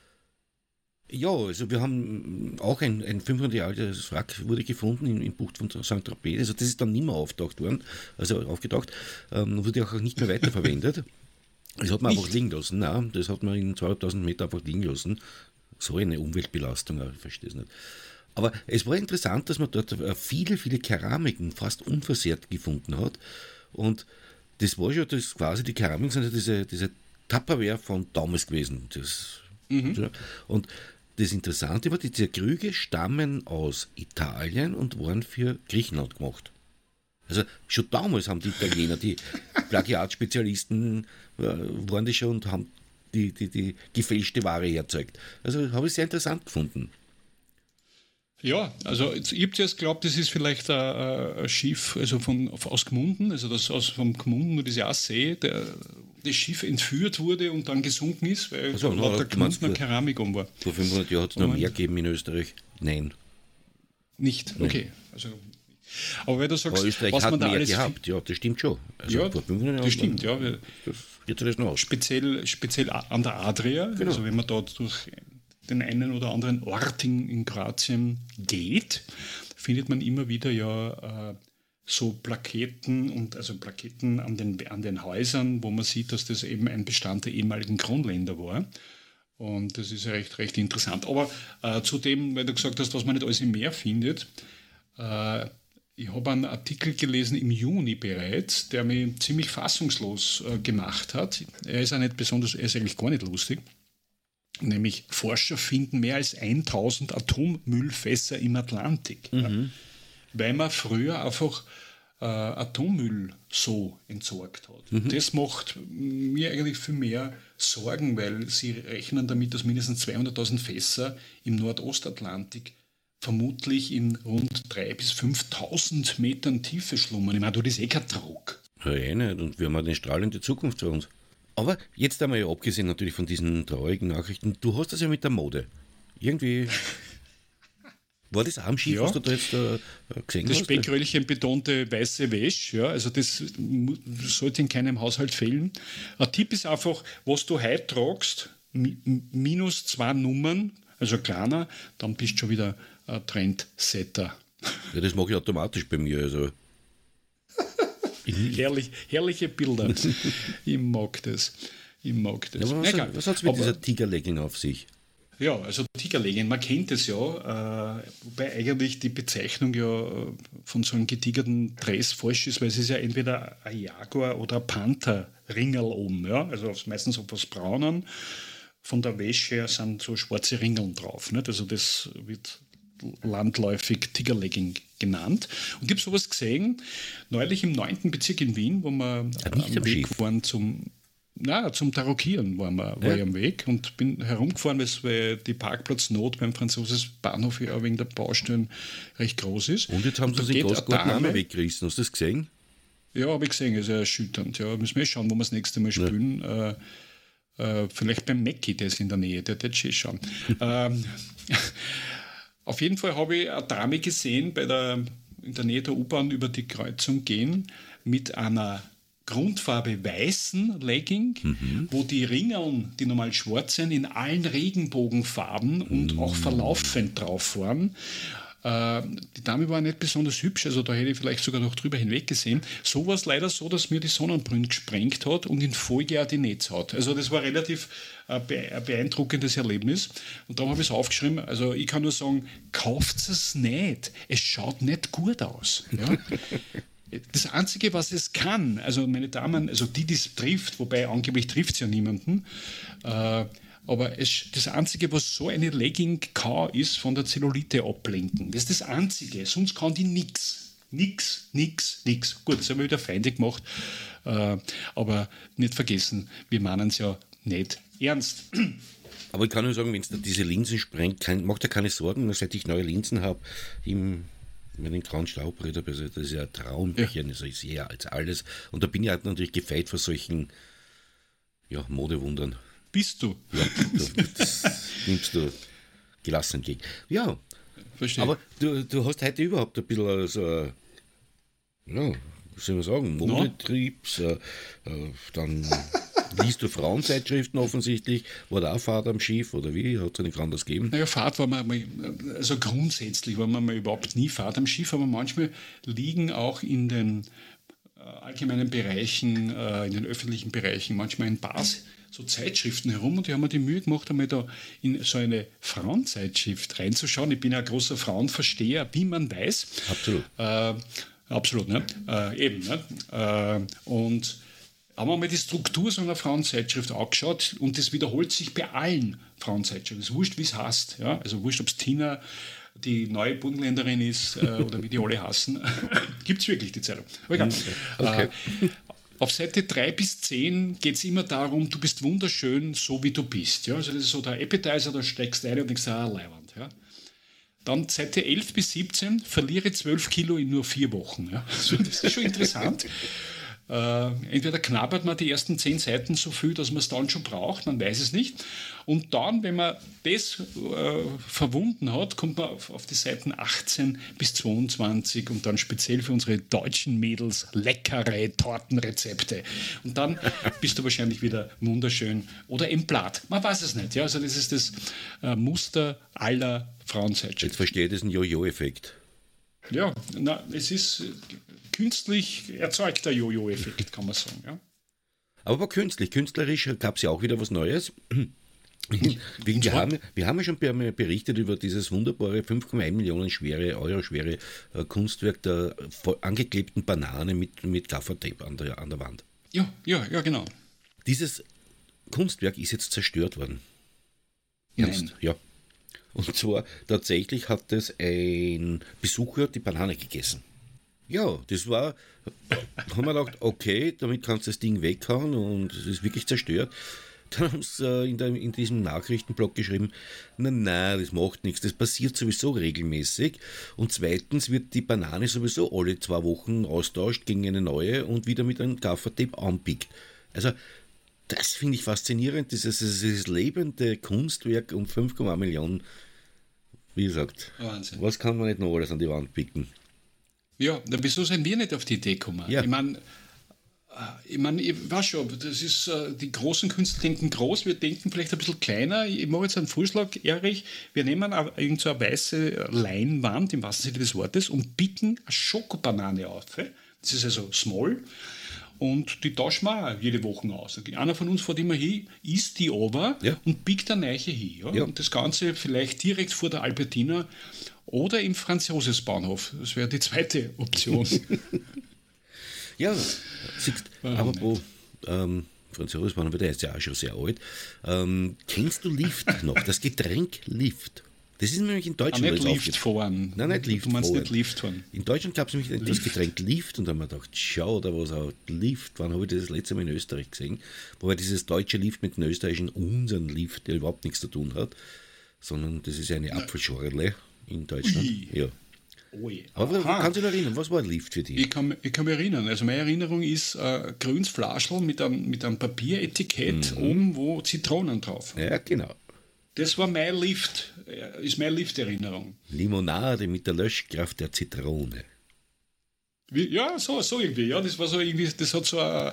Ja, also wir haben auch ein 500 Jahre altes Wrack wurde gefunden in Bucht von St. Tropez. Also das ist dann nicht mehr aufgetaucht, wurde auch nicht mehr weiterverwendet. Das hat man einfach liegen lassen. Nein, das hat man in 2500 Meter einfach liegen lassen. So eine Umweltbelastung, ich verstehe es nicht. Aber es war interessant, dass man dort viele, viele Keramiken fast unversehrt gefunden hat. Und das war schon quasi die Keramiken sind ja diese Tupperware von damals gewesen. Und das Interessante war, diese Krüge stammen aus Italien und waren für Griechenland gemacht. Also schon damals haben die Italiener, die Plagiatspezialisten, waren die schon und haben die gefälschte Ware erzeugt. Also habe ich sehr interessant gefunden. Ja, also ich habe zuerst geglaubt, das ist vielleicht ein Schiff also aus Gmunden, also das vom Gmunden, nur diese See, das Schiff entführt wurde und dann gesunken ist, weil lauter Gmundener Keramik war. Vor 500 Jahren hat es noch mehr gegeben in Österreich? Nein. Nicht? Okay. Also, aber weil du sagst, aber Österreich was hat man da mehr alles gehabt, ja, das stimmt schon. Also ja, vor 500 Jahren das stimmt, ja. Das noch aus. Speziell an der Adria, genau. Also wenn man dort durch den einen oder anderen Ort in Kroatien geht, findet man immer wieder so Plaketen und also Plaketen an den Häusern, wo man sieht, dass das eben ein Bestand der ehemaligen Kronländer war. Und das ist ja recht interessant. Aber zu dem, weil du gesagt hast, was man nicht alles im Meer findet, ich habe einen Artikel gelesen im Juni bereits, der mich ziemlich fassungslos gemacht hat. Er ist eigentlich gar nicht lustig. Nämlich Forscher finden mehr als 1000 Atommüllfässer im Atlantik. Ja, weil man früher einfach Atommüll so entsorgt hat. Das macht mir eigentlich viel mehr Sorgen, weil sie rechnen damit, dass mindestens 200.000 Fässer im Nordostatlantik vermutlich in rund 3.000 bis 5.000 Metern Tiefe schlummern. Ich meine, das ist kein Druck. Ja, nicht. Und wir haben eine strahlende Zukunft für uns. Aber jetzt einmal ja abgesehen natürlich von diesen traurigen Nachrichten, du hast das ja mit der Mode. Irgendwie... War das auch am Schiff, was du da jetzt gesehen hast? Das Speckröllchen betonte weiße Wäsche, ja, also das sollte in keinem Haushalt fehlen. Ein Tipp ist einfach, was du heute tragst, minus 2 Nummern, also kleiner, dann bist du schon wieder ein Trendsetter. Ja, das mache ich automatisch bei mir. Also. Herrliche Bilder. Ich mag das. Ja, was hat es mit dieser Tigerlegging auf sich? Ja, also Tigerlegging, man kennt es ja, wobei eigentlich die Bezeichnung ja von so einem getigerten Dress falsch ist, weil es ist ja entweder ein Jaguar oder ein Panther-Ringel oben, ja, also meistens auf was Braunen. Von der Wäsche her sind so schwarze Ringeln drauf, nicht? Also das wird landläufig Tigerlegging genannt. Und ich habe sowas gesehen, neulich im 9. Bezirk in Wien, wo wir am Weg waren zum Tarokieren war ich am Weg und bin herumgefahren, weil die Parkplatznot beim französischen Bahnhof ja wegen der Baustellen recht groß ist. Und jetzt haben sie sich ganz guten Namen weggerissen. Hast du das gesehen? Ja, habe ich gesehen, ist ja erschütternd. Ja, müssen wir schauen, wo wir das nächste Mal spielen. Vielleicht beim Mackie, der ist in der Nähe, der wird schön schauen. Auf jeden Fall habe ich eine Dame gesehen, in der Nähe der U-Bahn über die Kreuzung gehen, mit einer Grundfarbe weißen Legging, wo die Ringeln, die normal schwarz sind, in allen Regenbogenfarben und auch verlaufend drauf waren. Die Dame war nicht besonders hübsch, also da hätte ich vielleicht sogar noch drüber hinweg gesehen. So war es leider so, dass mir die Sonnenbrille gesprengt hat und in Folge auch die Netzhaut. Also das war relativ ein beeindruckendes Erlebnis. Und darum habe ich es aufgeschrieben. Also ich kann nur sagen, kauft es nicht. Es schaut nicht gut aus. Ja? Das Einzige, was es kann, also meine Damen, also die es trifft, wobei angeblich trifft es ja niemanden, aber das Einzige, was so eine Legging kann, ist von der Zellulite ablenken. Das ist das Einzige, sonst kann die nichts. Nix. Gut, das haben wir wieder Feinde gemacht, aber nicht vergessen, wir meinen es ja nicht ernst. Aber ich kann nur sagen, wenn es da diese Linsen sprengt, macht er keine Sorgen, seit ich neue Linsen habe, mit den grauen Staubrädern, das ist ja ein Traumbüchchen, also ich sehe ja als alles. Und da bin ich halt natürlich gefeit vor solchen Modewundern. Bist du? Ja, das nimmst du gelassen entgegen. Ja, verstehe. Aber du hast heute überhaupt ein bisschen so, wie soll man sagen, Modetriebs, dann liest du Frauenzeitschriften offensichtlich, war da auch Fahrt am Schiff oder wie? Hat es nicht anders gegeben? Naja, Fahrt war man mal, also grundsätzlich war man mal überhaupt nie Fahrt am Schiff, aber manchmal liegen auch in den allgemeinen Bereichen, in den öffentlichen Bereichen, manchmal in Bars so Zeitschriften herum und die haben mir die Mühe gemacht, einmal da in so eine Frauenzeitschrift reinzuschauen. Ich bin ja ein großer Frauenversteher, wie man weiß. Absolut. Absolut, ne? Eben. Ne? Und haben wir mal die Struktur so einer Frauenzeitschrift angeschaut und das wiederholt sich bei allen Frauenzeitschriften. Es ist wurscht, wie es heißt. Ja? Also wurscht, ob es Tina, die neue Bundesländerin ist oder wie die alle heißen. Gibt es wirklich die Zeitung. Okay. Auf Seite 3 bis 10 geht es immer darum, du bist wunderschön, so wie du bist. Ja? Also das ist so der Appetizer, da steigst du rein und denkst, Leiwand. Ja? Dann Seite 11 bis 17, verliere 12 Kilo in nur 4 Wochen. Ja? Also das ist schon interessant. Entweder knabbert man die ersten 10 Seiten so viel, dass man es dann schon braucht, man weiß es nicht. Und dann, wenn man das verwunden hat, kommt man auf die Seiten 18 bis 22 und dann speziell für unsere deutschen Mädels leckere Tortenrezepte. Und dann bist du wahrscheinlich wieder wunderschön oder emplat. Man weiß es nicht. Ja? Also das ist das Muster aller Frauenzeitschriften. Jetzt verstehe ich, das ist ein Jojo-Effekt. Ja, na, es ist künstlich erzeugter Jojo-Effekt, kann man sagen. Ja. Aber künstlerisch gab es ja auch wieder was Neues. Wir haben ja schon berichtet über dieses wunderbare 5,1 Millionen Euro schwere Kunstwerk der angeklebten Banane mit Gaffertape an der Wand. Ja, genau. Dieses Kunstwerk ist jetzt zerstört worden. Ernst? Nein. Ja. Und zwar tatsächlich hat es ein Besucher die Banane gegessen. Ja, das war, haben wir gedacht, okay, damit kannst du das Ding weghauen und es ist wirklich zerstört. Dann haben sie in diesem Nachrichtenblog geschrieben, nein, das macht nichts, das passiert sowieso regelmäßig. Und zweitens wird die Banane sowieso alle 2 Wochen austauscht gegen eine neue und wieder mit einem Gaffertape anpickt. Also das finde ich faszinierend, dieses lebende Kunstwerk um 5,1 Millionen. Wie gesagt, Wahnsinn. Was kann man nicht noch alles an die Wand picken? Ja, wieso sind wir nicht auf die Idee gekommen? Ja. Ich weiß schon, das ist, die großen Künstler denken groß, wir denken vielleicht ein bisschen kleiner. Ich mache jetzt einen Vorschlag, Erich, wir nehmen irgend so eine weiße Leinwand, im wahrsten Sinne des Wortes, und picken eine Schokobanane auf. Das ist also small. Und die tauschen wir auch jede Woche aus. Einer von uns fährt immer hin, isst die over und biegt eine neue hin. Ja? Und das Ganze vielleicht direkt vor der Albertina oder im Franz-Josefs-Bahnhof. Das wäre die zweite Option. Ja, siehst, apropos Franz-Josefs-Bahnhof, der ist ja auch schon sehr alt. Kennst du Lift noch? Das Getränk Lift. Das ist nämlich in Deutschland. Nicht Lift fahren. Nein, nicht Lift fahren. Du meinst fahren. nicht Lift fahren. In Deutschland gab es nämlich das Getränk Lift und da haben wir gedacht, schau, da was auch Lift. Wann habe ich das letzte Mal in Österreich gesehen? Wobei dieses deutsche Lift mit dem österreichischen, unseren Lift, der überhaupt nichts zu tun hat, sondern das ist eine Apfelschorle in Deutschland. Ui. Ja. Ui. Aber kannst du dich erinnern, was war Lift für dich? Ich kann mich erinnern. Also meine Erinnerung ist grünes Flaschel mit einem Papieretikett oben, wo Zitronen drauf. Ja, genau. Das war meine Lift-Erinnerung. Limonade mit der Löschkraft der Zitrone. Ja, so irgendwie. Ja, das war so irgendwie, das hat so ein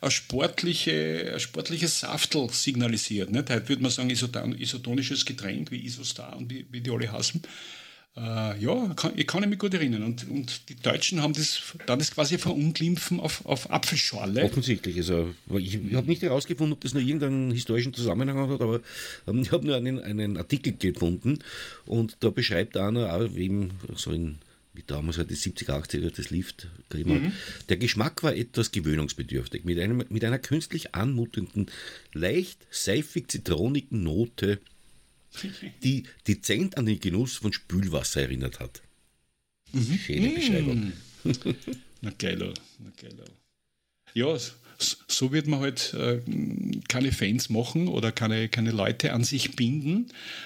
sportliches Saftel signalisiert. Nicht? Heute würde man sagen, isotonisches Getränk wie Isostar und wie die alle heißen. Ich kann mich gut erinnern. Und die Deutschen haben das quasi verunglimpfen auf Apfelschorle. Offensichtlich. Also, ich habe nicht herausgefunden, ob das noch irgendeinen historischen Zusammenhang hat, aber ich habe nur einen Artikel gefunden und da beschreibt einer, auch eben so wie damals halt die 70er, 80er das Lift, der Geschmack war etwas gewöhnungsbedürftig, mit einer künstlich anmutenden, leicht seifig-zitronigen Note, die dezent an den Genuss von Spülwasser erinnert hat. Schöne Beschreibung. Na geil. Ja, so wird man halt keine Fans machen oder keine Leute an sich binden.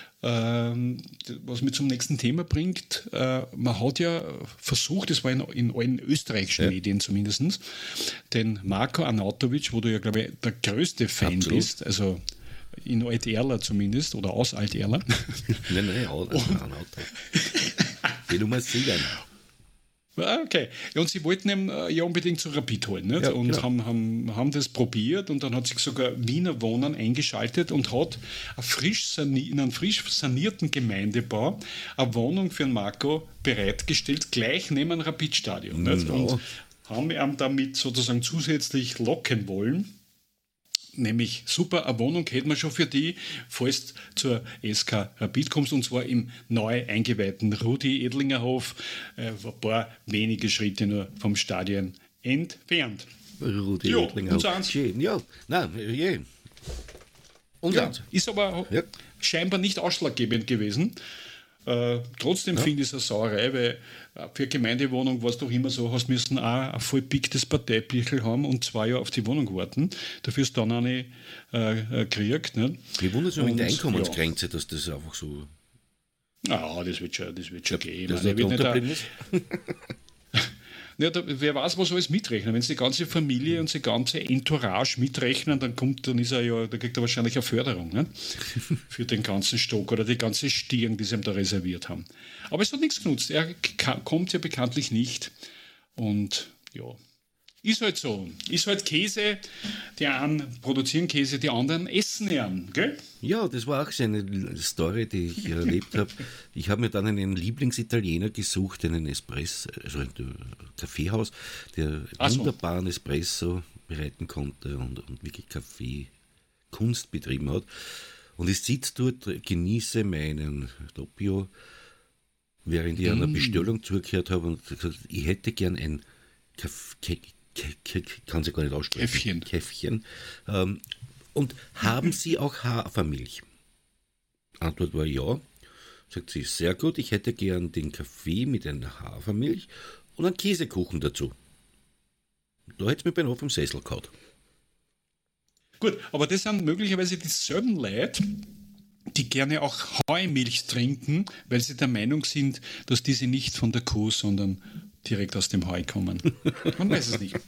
Was mich zum nächsten Thema bringt, man hat ja versucht, das war in allen österreichischen Medien zumindest, den Marko Arnautovic, wo du ja, glaube ich, der größte Fan bist, also in Alt-Erla zumindest, oder aus Alt-Erla. Nein, Arnautovic. Die Nummer 7. Okay. Ja, und sie wollten ihn ja unbedingt zu Rapid holen. Nicht? Ja, und genau. haben das probiert und dann hat sich sogar Wiener Wohnen eingeschaltet und hat in einem frisch sanierten Gemeindebau eine Wohnung für den Marco bereitgestellt, gleich neben einem Rapid-Stadion. Nicht? Und haben ihn damit sozusagen zusätzlich locken wollen. Nämlich super, eine Wohnung hätten wir schon für die, falls du zur SK Rapid kommst, und zwar im neu eingeweihten Rudi-Edlinger-Hof, ein paar wenige Schritte nur vom Stadion entfernt. Rudi-Edlinger-Hof. Schön, ja. Nein, je. Ist aber scheinbar nicht ausschlaggebend gewesen. Trotzdem finde ich es eine Sauerei, weil für Gemeindewohnung war es doch immer so, hast müssen auch ein voll picktes Parteibüchel haben und 2 Jahre auf die Wohnung warten. Dafür ist dann eine gekriegt. Nicht? Ich wundere mich mit der Einkommensgrenze, dass das einfach so... Das wird schon gehen. Dass da drunter geblieben ist. Ja, wer weiß, was alles mitrechnen. Wenn sie die ganze Familie und die ganze Entourage mitrechnen, dann kriegt er wahrscheinlich eine Förderung, ne? Für den ganzen Stock oder die ganze Stirn, die sie ihm da reserviert haben. Aber es hat nichts genutzt. Er kommt ja bekanntlich nicht. Und ja, Ist halt so. Ist halt Käse. Die einen produzieren Käse, die anderen essen ihn, gell? Ja, das war auch so eine Story, die ich erlebt habe. Ich habe mir dann einen Lieblingsitaliener gesucht, einen Espresso, also ein Kaffeehaus, der wunderbaren Espresso bereiten konnte und wirklich Kaffeekunst betrieben hat. Und ich sitze dort, genieße meinen Doppio, während ich einer Bestellung zugehört habe und gesagt, ich hätte gern ein kann sie gar nicht aussprechen. Käffchen. Und haben Sie auch Hafermilch? Antwort war ja. Sagt sie, sehr gut, ich hätte gern den Kaffee mit einer Hafermilch und einen Käsekuchen dazu. Da hätte es mir beinahe auf dem Sessel gehauen. Gut, aber das sind möglicherweise dieselben Leute, die gerne auch Heumilch trinken, weil sie der Meinung sind, dass diese nicht von der Kuh, sondern direkt aus dem Heu kommen. Man weiß es nicht.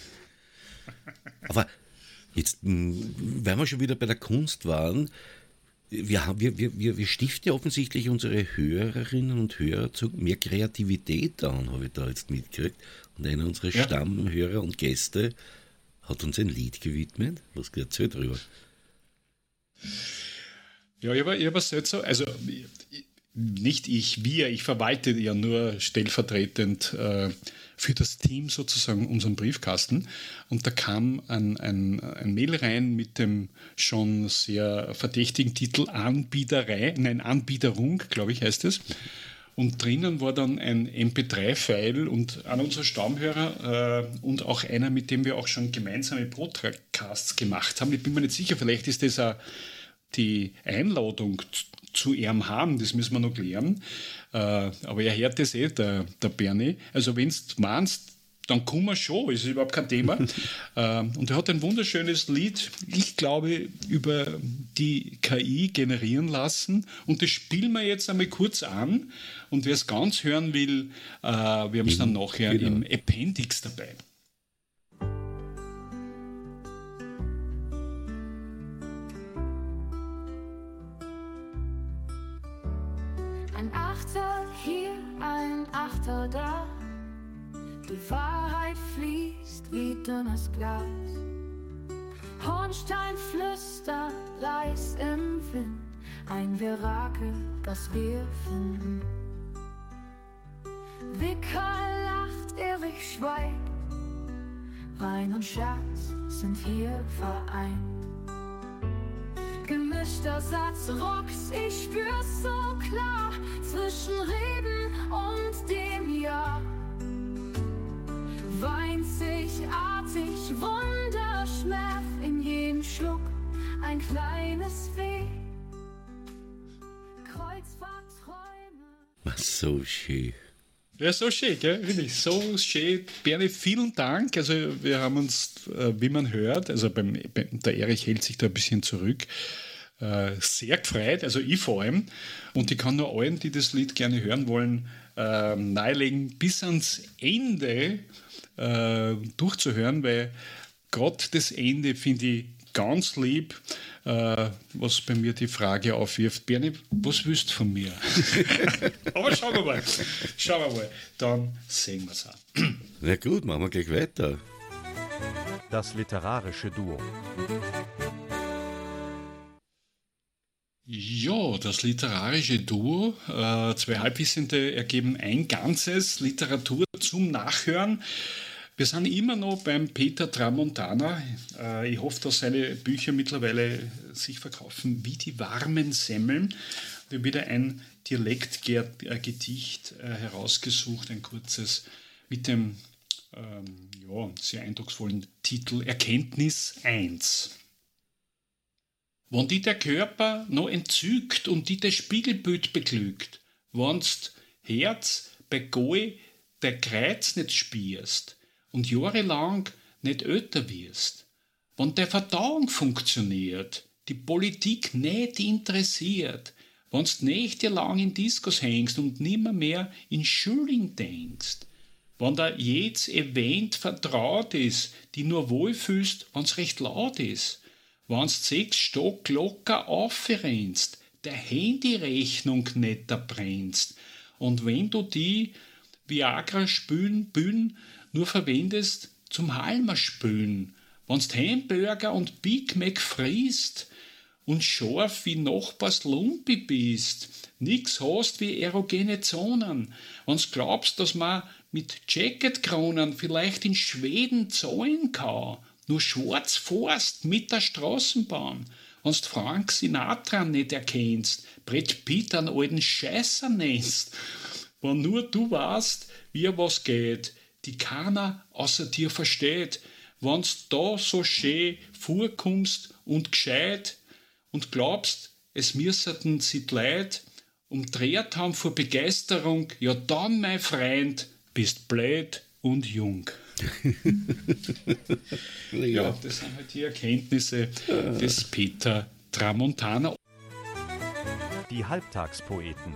Aber jetzt, weil wir schon wieder bei der Kunst waren, wir stiften ja offensichtlich unsere Hörerinnen und Hörer zu mehr Kreativität an, habe ich da jetzt mitgekriegt. Und einer unserer Stammhörer und Gäste hat uns ein Lied gewidmet. Was erzählt darüber? Ja, ich habe selbst so, also nicht ich verwalte ja nur stellvertretend für das Team sozusagen unseren Briefkasten. Und da kam ein Mail rein mit dem schon sehr verdächtigen Titel Anbiederung, glaube ich, heißt es. Und drinnen war dann ein MP3-File und einer unserer Stammhörer und auch einer, mit dem wir auch schon gemeinsame Podcasts gemacht haben. Ich bin mir nicht sicher, vielleicht ist das auch die Einladung zu ihrem haben, das müssen wir noch klären. Aber er hört das der Bernie. Also wenn du meinst, dann kommen wir schon, ist überhaupt kein Thema. Und er hat ein wunderschönes Lied, ich glaube, über die KI generieren lassen. Und das spielen wir jetzt einmal kurz an. Und wer es ganz hören will, wir haben es dann nachher im Appendix dabei. Ein Achter hier, ein Achter da. Die Wahrheit fließt wie dünnes Glas. Hornstein flüstert leis im Wind. Ein Mirakel, das wir finden. Wicker lacht, ewig schweigt. Wein und Scherz sind hier vereint. Gemischter Satz, Rocks, ich spür's so klar. Zwischen Reden und dem Ja. Einzigartig, Wunderschmerz in jedem Schluck, ein kleines Weh. Kreuzfahrtträume. So schön. Ja, so schön, gell? Wirklich, so schön. Bernie, vielen Dank. Also wir haben uns, wie man hört, also der Erich hält sich da ein bisschen zurück, sehr gefreut, also ich vor allem. Und ich kann nur allen, die das Lied gerne hören wollen, nahelegen, bis ans Ende durchzuhören, weil gerade das Ende finde ich ganz lieb, was bei mir die Frage aufwirft, Bernie, was willst du von mir? Aber schauen wir mal, dann sehen wir es auch. Na gut, machen wir gleich weiter. Das literarische Duo. Ja, das literarische Duo. Zwei Halbwissende ergeben ein Ganzes, Literatur zum Nachhören. Wir sind immer noch beim Peter Tramontana. Ich hoffe, dass seine Bücher mittlerweile sich verkaufen wie die warmen Semmeln. Ich habe wieder ein Dialektgedicht herausgesucht, ein kurzes, mit dem sehr eindrucksvollen Titel Erkenntnis 1. Wenn die der Körper noch entzückt und die das Spiegelbild beglückt, wenn's Herz bei Goi der Kreuz nicht spürst und jahrelang nicht älter wirst, wenn der Verdauung funktioniert, die Politik nicht interessiert, wenn's nächtelang in Diskos hängst und nimmer mehr in Schüling denkst, wenn da jedes Event vertraut ist, die nur wohlfühlst, wenn's recht laut ist, wenn's 6 Stock locker aufrennst, der Handyrechnung nicht erbrennst und wenn du die Viagra-Spülen nur verwendest zum Halmer spülen, wenn's Hamburger und Big Mac frisst und scharf wie Nachbars Lumpi bist, nix hast wie erogene Zonen, wenn's glaubst, dass man mit Jacketkronen vielleicht in Schweden zahlen kann, nur schwarz fährst mit der Straßenbahn, wenn's Frank Sinatra nicht erkennst, Brett Pitt einen alten Scheißer nennst, wenn nur du weißt, wie was geht, die keiner außer dir versteht, wenn's da so schön vorkommst und gescheit und glaubst, es müssten sie die Leid umdreht haben vor Begeisterung, ja dann, mein Freund, bist blöd und jung. Ja, das sind halt die Erkenntnisse des Peter Tramontana. Die Halbtagspoeten.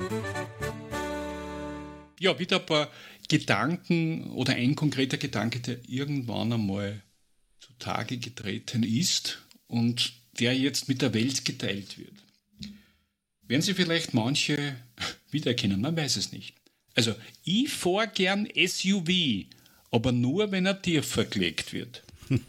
Ja, wieder ein paar Gedanken oder ein konkreter Gedanke, der irgendwann einmal zutage getreten ist und der jetzt mit der Welt geteilt wird. Werden Sie vielleicht manche wiedererkennen, man weiß es nicht. Also, ich fahre gern SUV, aber nur, wenn er tiefer gelegt wird.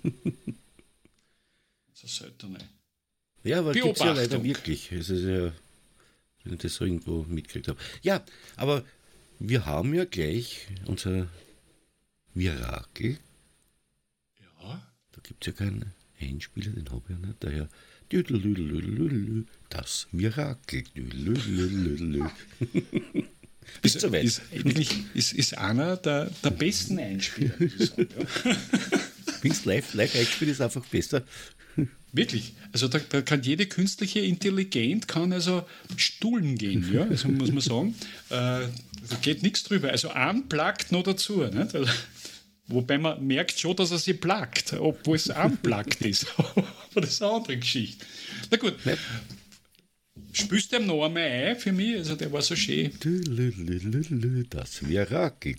Das ist selten. Ja, aber gibt es ja Beobachtung. leider wirklich. Es ist ja, wenn ich das so irgendwo mitgekriegt habe. Ja, aber wir haben ja gleich unser Mirakel. Ja. Da gibt es ja keinen Einspieler, den habe ich ja nicht. Daher das Mirakel. Bis soweit. Ist einer der besten Einspieler, würde ich sagen. Ja. Bis live eingespielt ist einfach besser. Wirklich. Also da kann jede künstliche Intelligenz kann also stuhlen gehen, ja? Also muss man sagen. Da geht nichts drüber. Also unplugged noch dazu. Nicht? Also, wobei man merkt schon, dass er sie pluggt, obwohl es unplugged ist. Aber das ist eine andere Geschichte. Na gut. Spürst du ihm noch einmal ein für mich? Also der war so schön. Das Mirakel.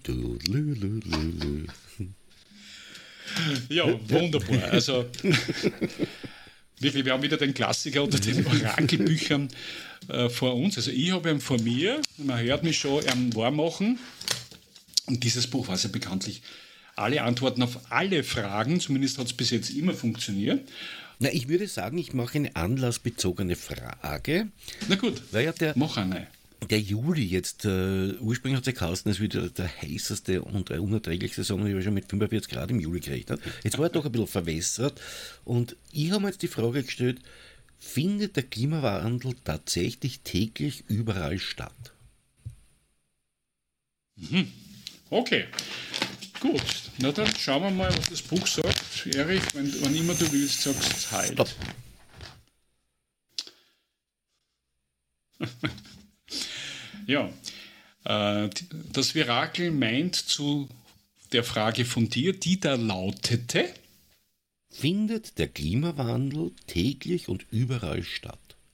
Ja, wunderbar. Also wirklich, wir haben wieder den Klassiker unter den Orakelbüchern vor uns. Also ich habe ihn vor mir, man hört mich schon warm machen. Und dieses Buch war ja bekanntlich alle Antworten auf alle Fragen, zumindest hat es bis jetzt immer funktioniert. Na, ich würde sagen, ich mache eine anlassbezogene Frage. Na gut, Weil ja mach eine. der Juli jetzt, ursprünglich hat es geheißen, es wird wieder der heißeste und unerträglichste Sommer, den wir schon mit 45 Grad im Juli gekriegt haben. Jetzt war er doch ein bisschen verwässert und ich habe mir jetzt die Frage gestellt, findet der Klimawandel tatsächlich täglich überall statt? Okay, gut. Na dann schauen wir mal, was das Buch sagt. Erich, wenn immer du willst, sagst halt. Stopp. Ja, das Mirakel meint zu der Frage von dir, die da lautete: Findet der Klimawandel täglich und überall statt?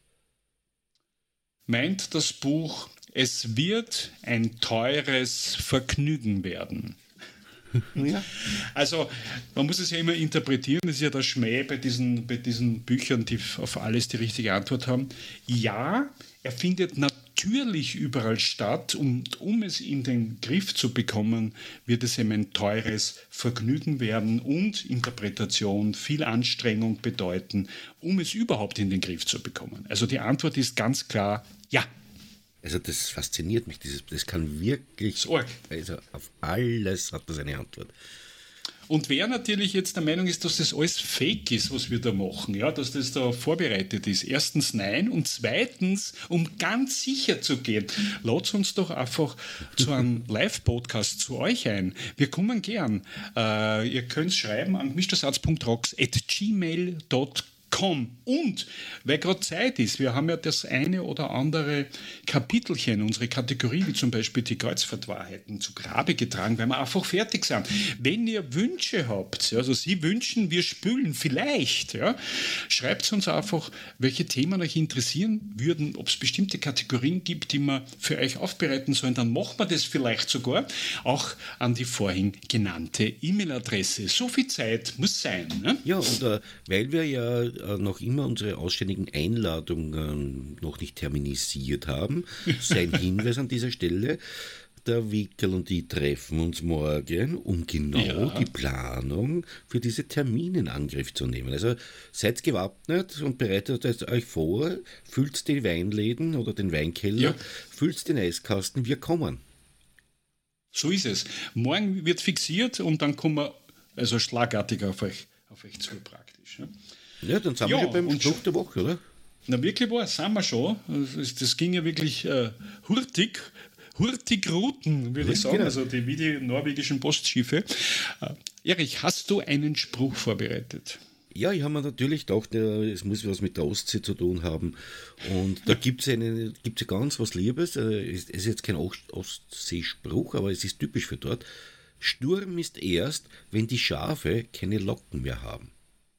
Meint das Buch, es wird ein teures Vergnügen werden. Ja. Also, man muss es ja immer interpretieren, das ist ja der Schmäh bei diesen Büchern, die auf alles die richtige Antwort haben. Ja, er findet natürlich überall statt und um es in den Griff zu bekommen, wird es eben ein teures Vergnügen werden und Interpretation, viel Anstrengung bedeuten, um es überhaupt in den Griff zu bekommen. Also die Antwort ist ganz klar ja. Also das fasziniert mich, das kann wirklich, also auf alles hat das eine Antwort. Und wer natürlich jetzt der Meinung ist, dass das alles fake ist, was wir da machen, ja, dass das da vorbereitet ist, erstens nein und zweitens, um ganz sicher zu gehen, ladet uns doch einfach zu einem Live-Podcast zu euch ein. Wir kommen gern. Ihr könnt schreiben an gemischtersatz.rocks@gmail.com. Und, weil gerade Zeit ist, wir haben ja das eine oder andere Kapitelchen, unsere Kategorie, wie zum Beispiel die Kreuzfahrtwahrheiten, zu Grabe getragen, weil wir einfach fertig sind. Wenn ihr Wünsche habt, also Sie wünschen, wir spülen vielleicht, ja, schreibt uns einfach, welche Themen euch interessieren würden, ob es bestimmte Kategorien gibt, die wir für euch aufbereiten sollen, dann machen wir das vielleicht sogar auch an die vorhin genannte E-Mail-Adresse. So viel Zeit muss sein. Ne? Ja, und weil wir ja noch immer unsere ausständigen Einladungen noch nicht terminisiert haben, sein Hinweis an dieser Stelle, der Wickel und ich treffen uns morgen, um genau die Planung für diese Termine in Angriff zu nehmen. Also seid gewappnet und bereitet euch vor, füllt die Weinläden oder den Weinkeller, füllt den Eiskasten, wir kommen. So ist es. Morgen wird fixiert und dann kommen wir also schlagartig auf euch zu praktisch. Ne? Ja, dann sind wir schon beim Spruch der Woche, oder? Na wirklich wahr, sind wir schon. Das ging ja wirklich hurtig Routen, würde ich sagen, genau. also wie die norwegischen Postschiffe. Erich, hast du einen Spruch vorbereitet? Ja, ich habe mir natürlich gedacht, es muss was mit der Ostsee zu tun haben. Und da gibt es ja ganz was Liebes. Es ist jetzt kein Ostseespruch, aber es ist typisch für dort. Sturm ist erst, wenn die Schafe keine Locken mehr haben.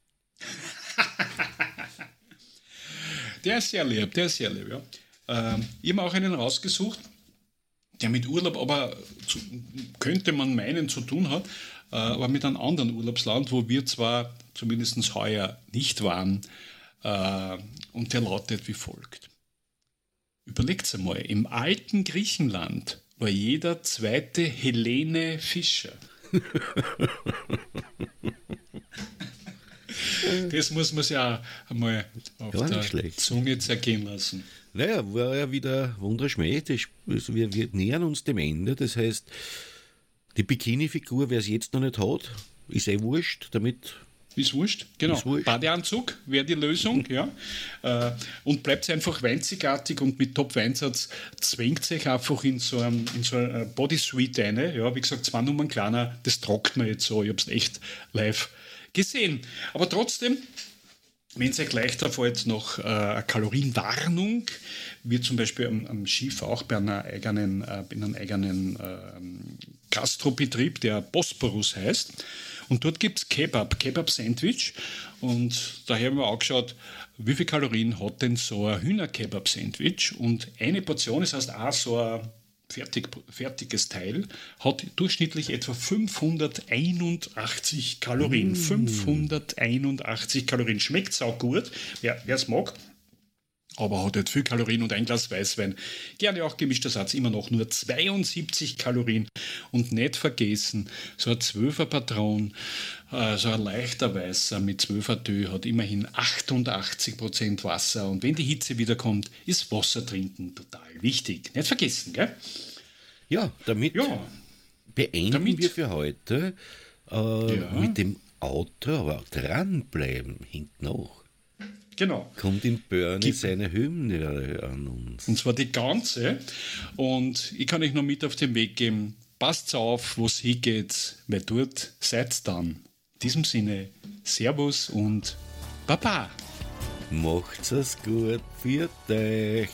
Der ist sehr lieb, ja. Ich habe auch einen rausgesucht, der mit Urlaub aber, könnte man meinen, zu tun hat, aber mit einem anderen Urlaubsland, wo wir zwar zumindest heuer nicht waren, und der lautet wie folgt. Überlegt's einmal, im alten Griechenland war jeder zweite Helene Fischer. Das muss man sich ja einmal auf der Zunge zergehen lassen. Naja, war ja wieder wunderschmäh. Wir nähern uns dem Ende. Das heißt, die Bikini-Figur, wer es jetzt noch nicht hat, ist wurscht. Damit ist wurscht, genau. Ist wurscht. Badeanzug wäre die Lösung, ja. Und bleibt einfach einzigartig und mit Top-Weinsatz zwängt sich einfach in so eine Bodysuite rein. Ja, wie gesagt, 2 Nummern kleiner, das trockt man jetzt so. Ich habe es echt live gesehen. Aber trotzdem, wenn es euch leichter fällt, noch eine Kalorienwarnung, wie zum Beispiel am Schiff auch bei in einem eigenen Gastrobetrieb, der Bosporus heißt. Und dort gibt es Kebab-Sandwich. Und daher haben wir auch geschaut, wie viele Kalorien hat denn so ein Hühner-Kebab-Sandwich? Und eine Portion, das heißt auch so ein fertiges Teil, hat durchschnittlich etwa 581 Kalorien. 581 Kalorien. Schmeckt sau gut, wer es mag. Aber hat nicht viel Kalorien und ein Glas Weißwein. Gerne auch gemischter Satz, immer noch nur 72 Kalorien. Und nicht vergessen, so ein 12er Patron, so ein leichter Weißer mit 12er Tö hat immerhin 88% Wasser. Und wenn die Hitze wiederkommt, ist Wasser trinken total wichtig. Nicht vergessen, gell? Ja, damit beenden wir für heute mit dem Auto, aber dranbleiben, hinten noch. Genau. Kommt in Bernie seine Hymne an uns. Und zwar die ganze. Und ich kann euch noch mit auf den Weg geben. Passt auf, wo es hingeht, weil dort seid dann. In diesem Sinne, Servus und Baba. Macht's es gut, für euch.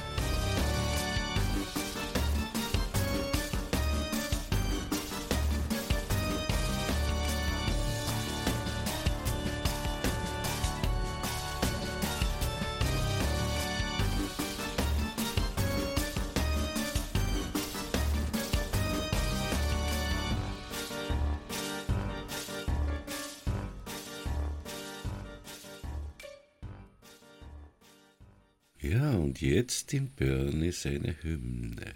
Ja, und jetzt in Bernie seine Hymne.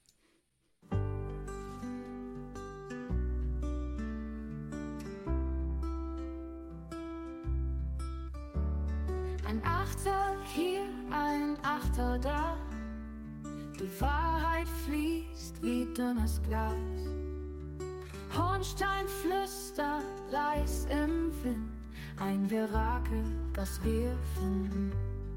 Ein Achter hier, ein Achter da. Die Wahrheit fließt wie dünnes Glas. Hornstein flüstert leis im Wind. Ein Mirakel, das wir finden.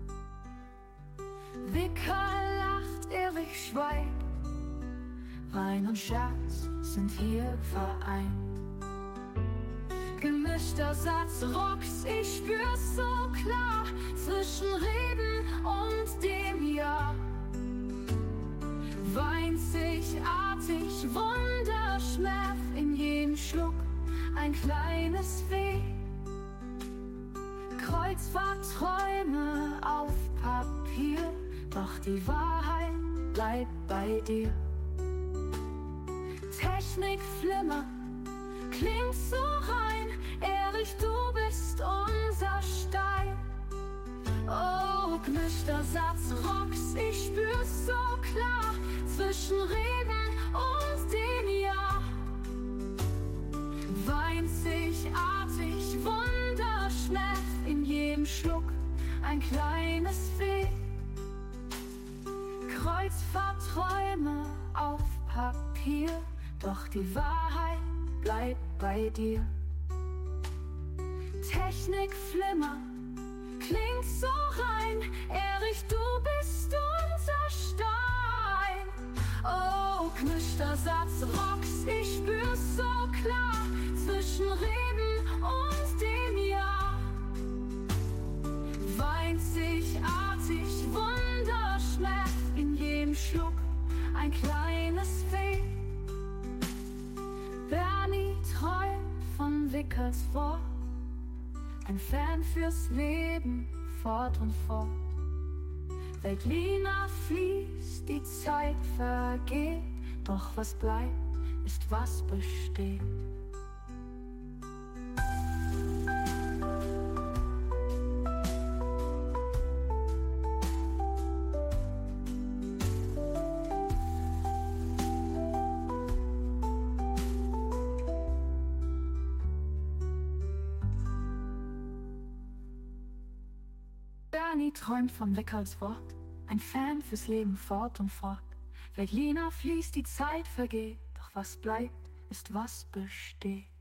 Wicker lacht, Erich schweigt. Wein und Scherz sind hier vereint. Gemischter Satz, Rocks, ich spür's so klar. Zwischen Reden und dem Ja. Einzigartig, Wunderschmerz in jedem Schluck. Ein kleines Weh. Kreuzfahrtträume auf Papier. Doch die Wahrheit bleibt bei dir. Technik flimmert, klingt so rein. Erich, du bist unser Stein. Oh, gemischter Satz, Rocks, ich spür's so klar. Zwischen Reden und dem Jahr. Einzigartig, wunderschnell, in jedem Schluck ein kleines Weh. Kreuzfahrtträume auf Papier, doch die Wahrheit bleibt bei dir. Technikflimmer klingt so rein, Erich, du bist unser Stein. Oh, gemischter Satz, Rocks, ich spür's so klar, zwischen Reden und dem Jahr. Einzigartig, wunderschnell, in jedem Schluck ein kleines Weh. Bernie träumt von Wickerswort, ein Fan fürs Leben, fort und fort. Veltliner fließt, die Zeit vergeht, doch was bleibt, ist was besteht. Bernie träumt von Wickerswort, ein Fan fürs Leben, fort und fort. Veltliner fließt, die Zeit vergeht, doch was bleibt, ist was besteht.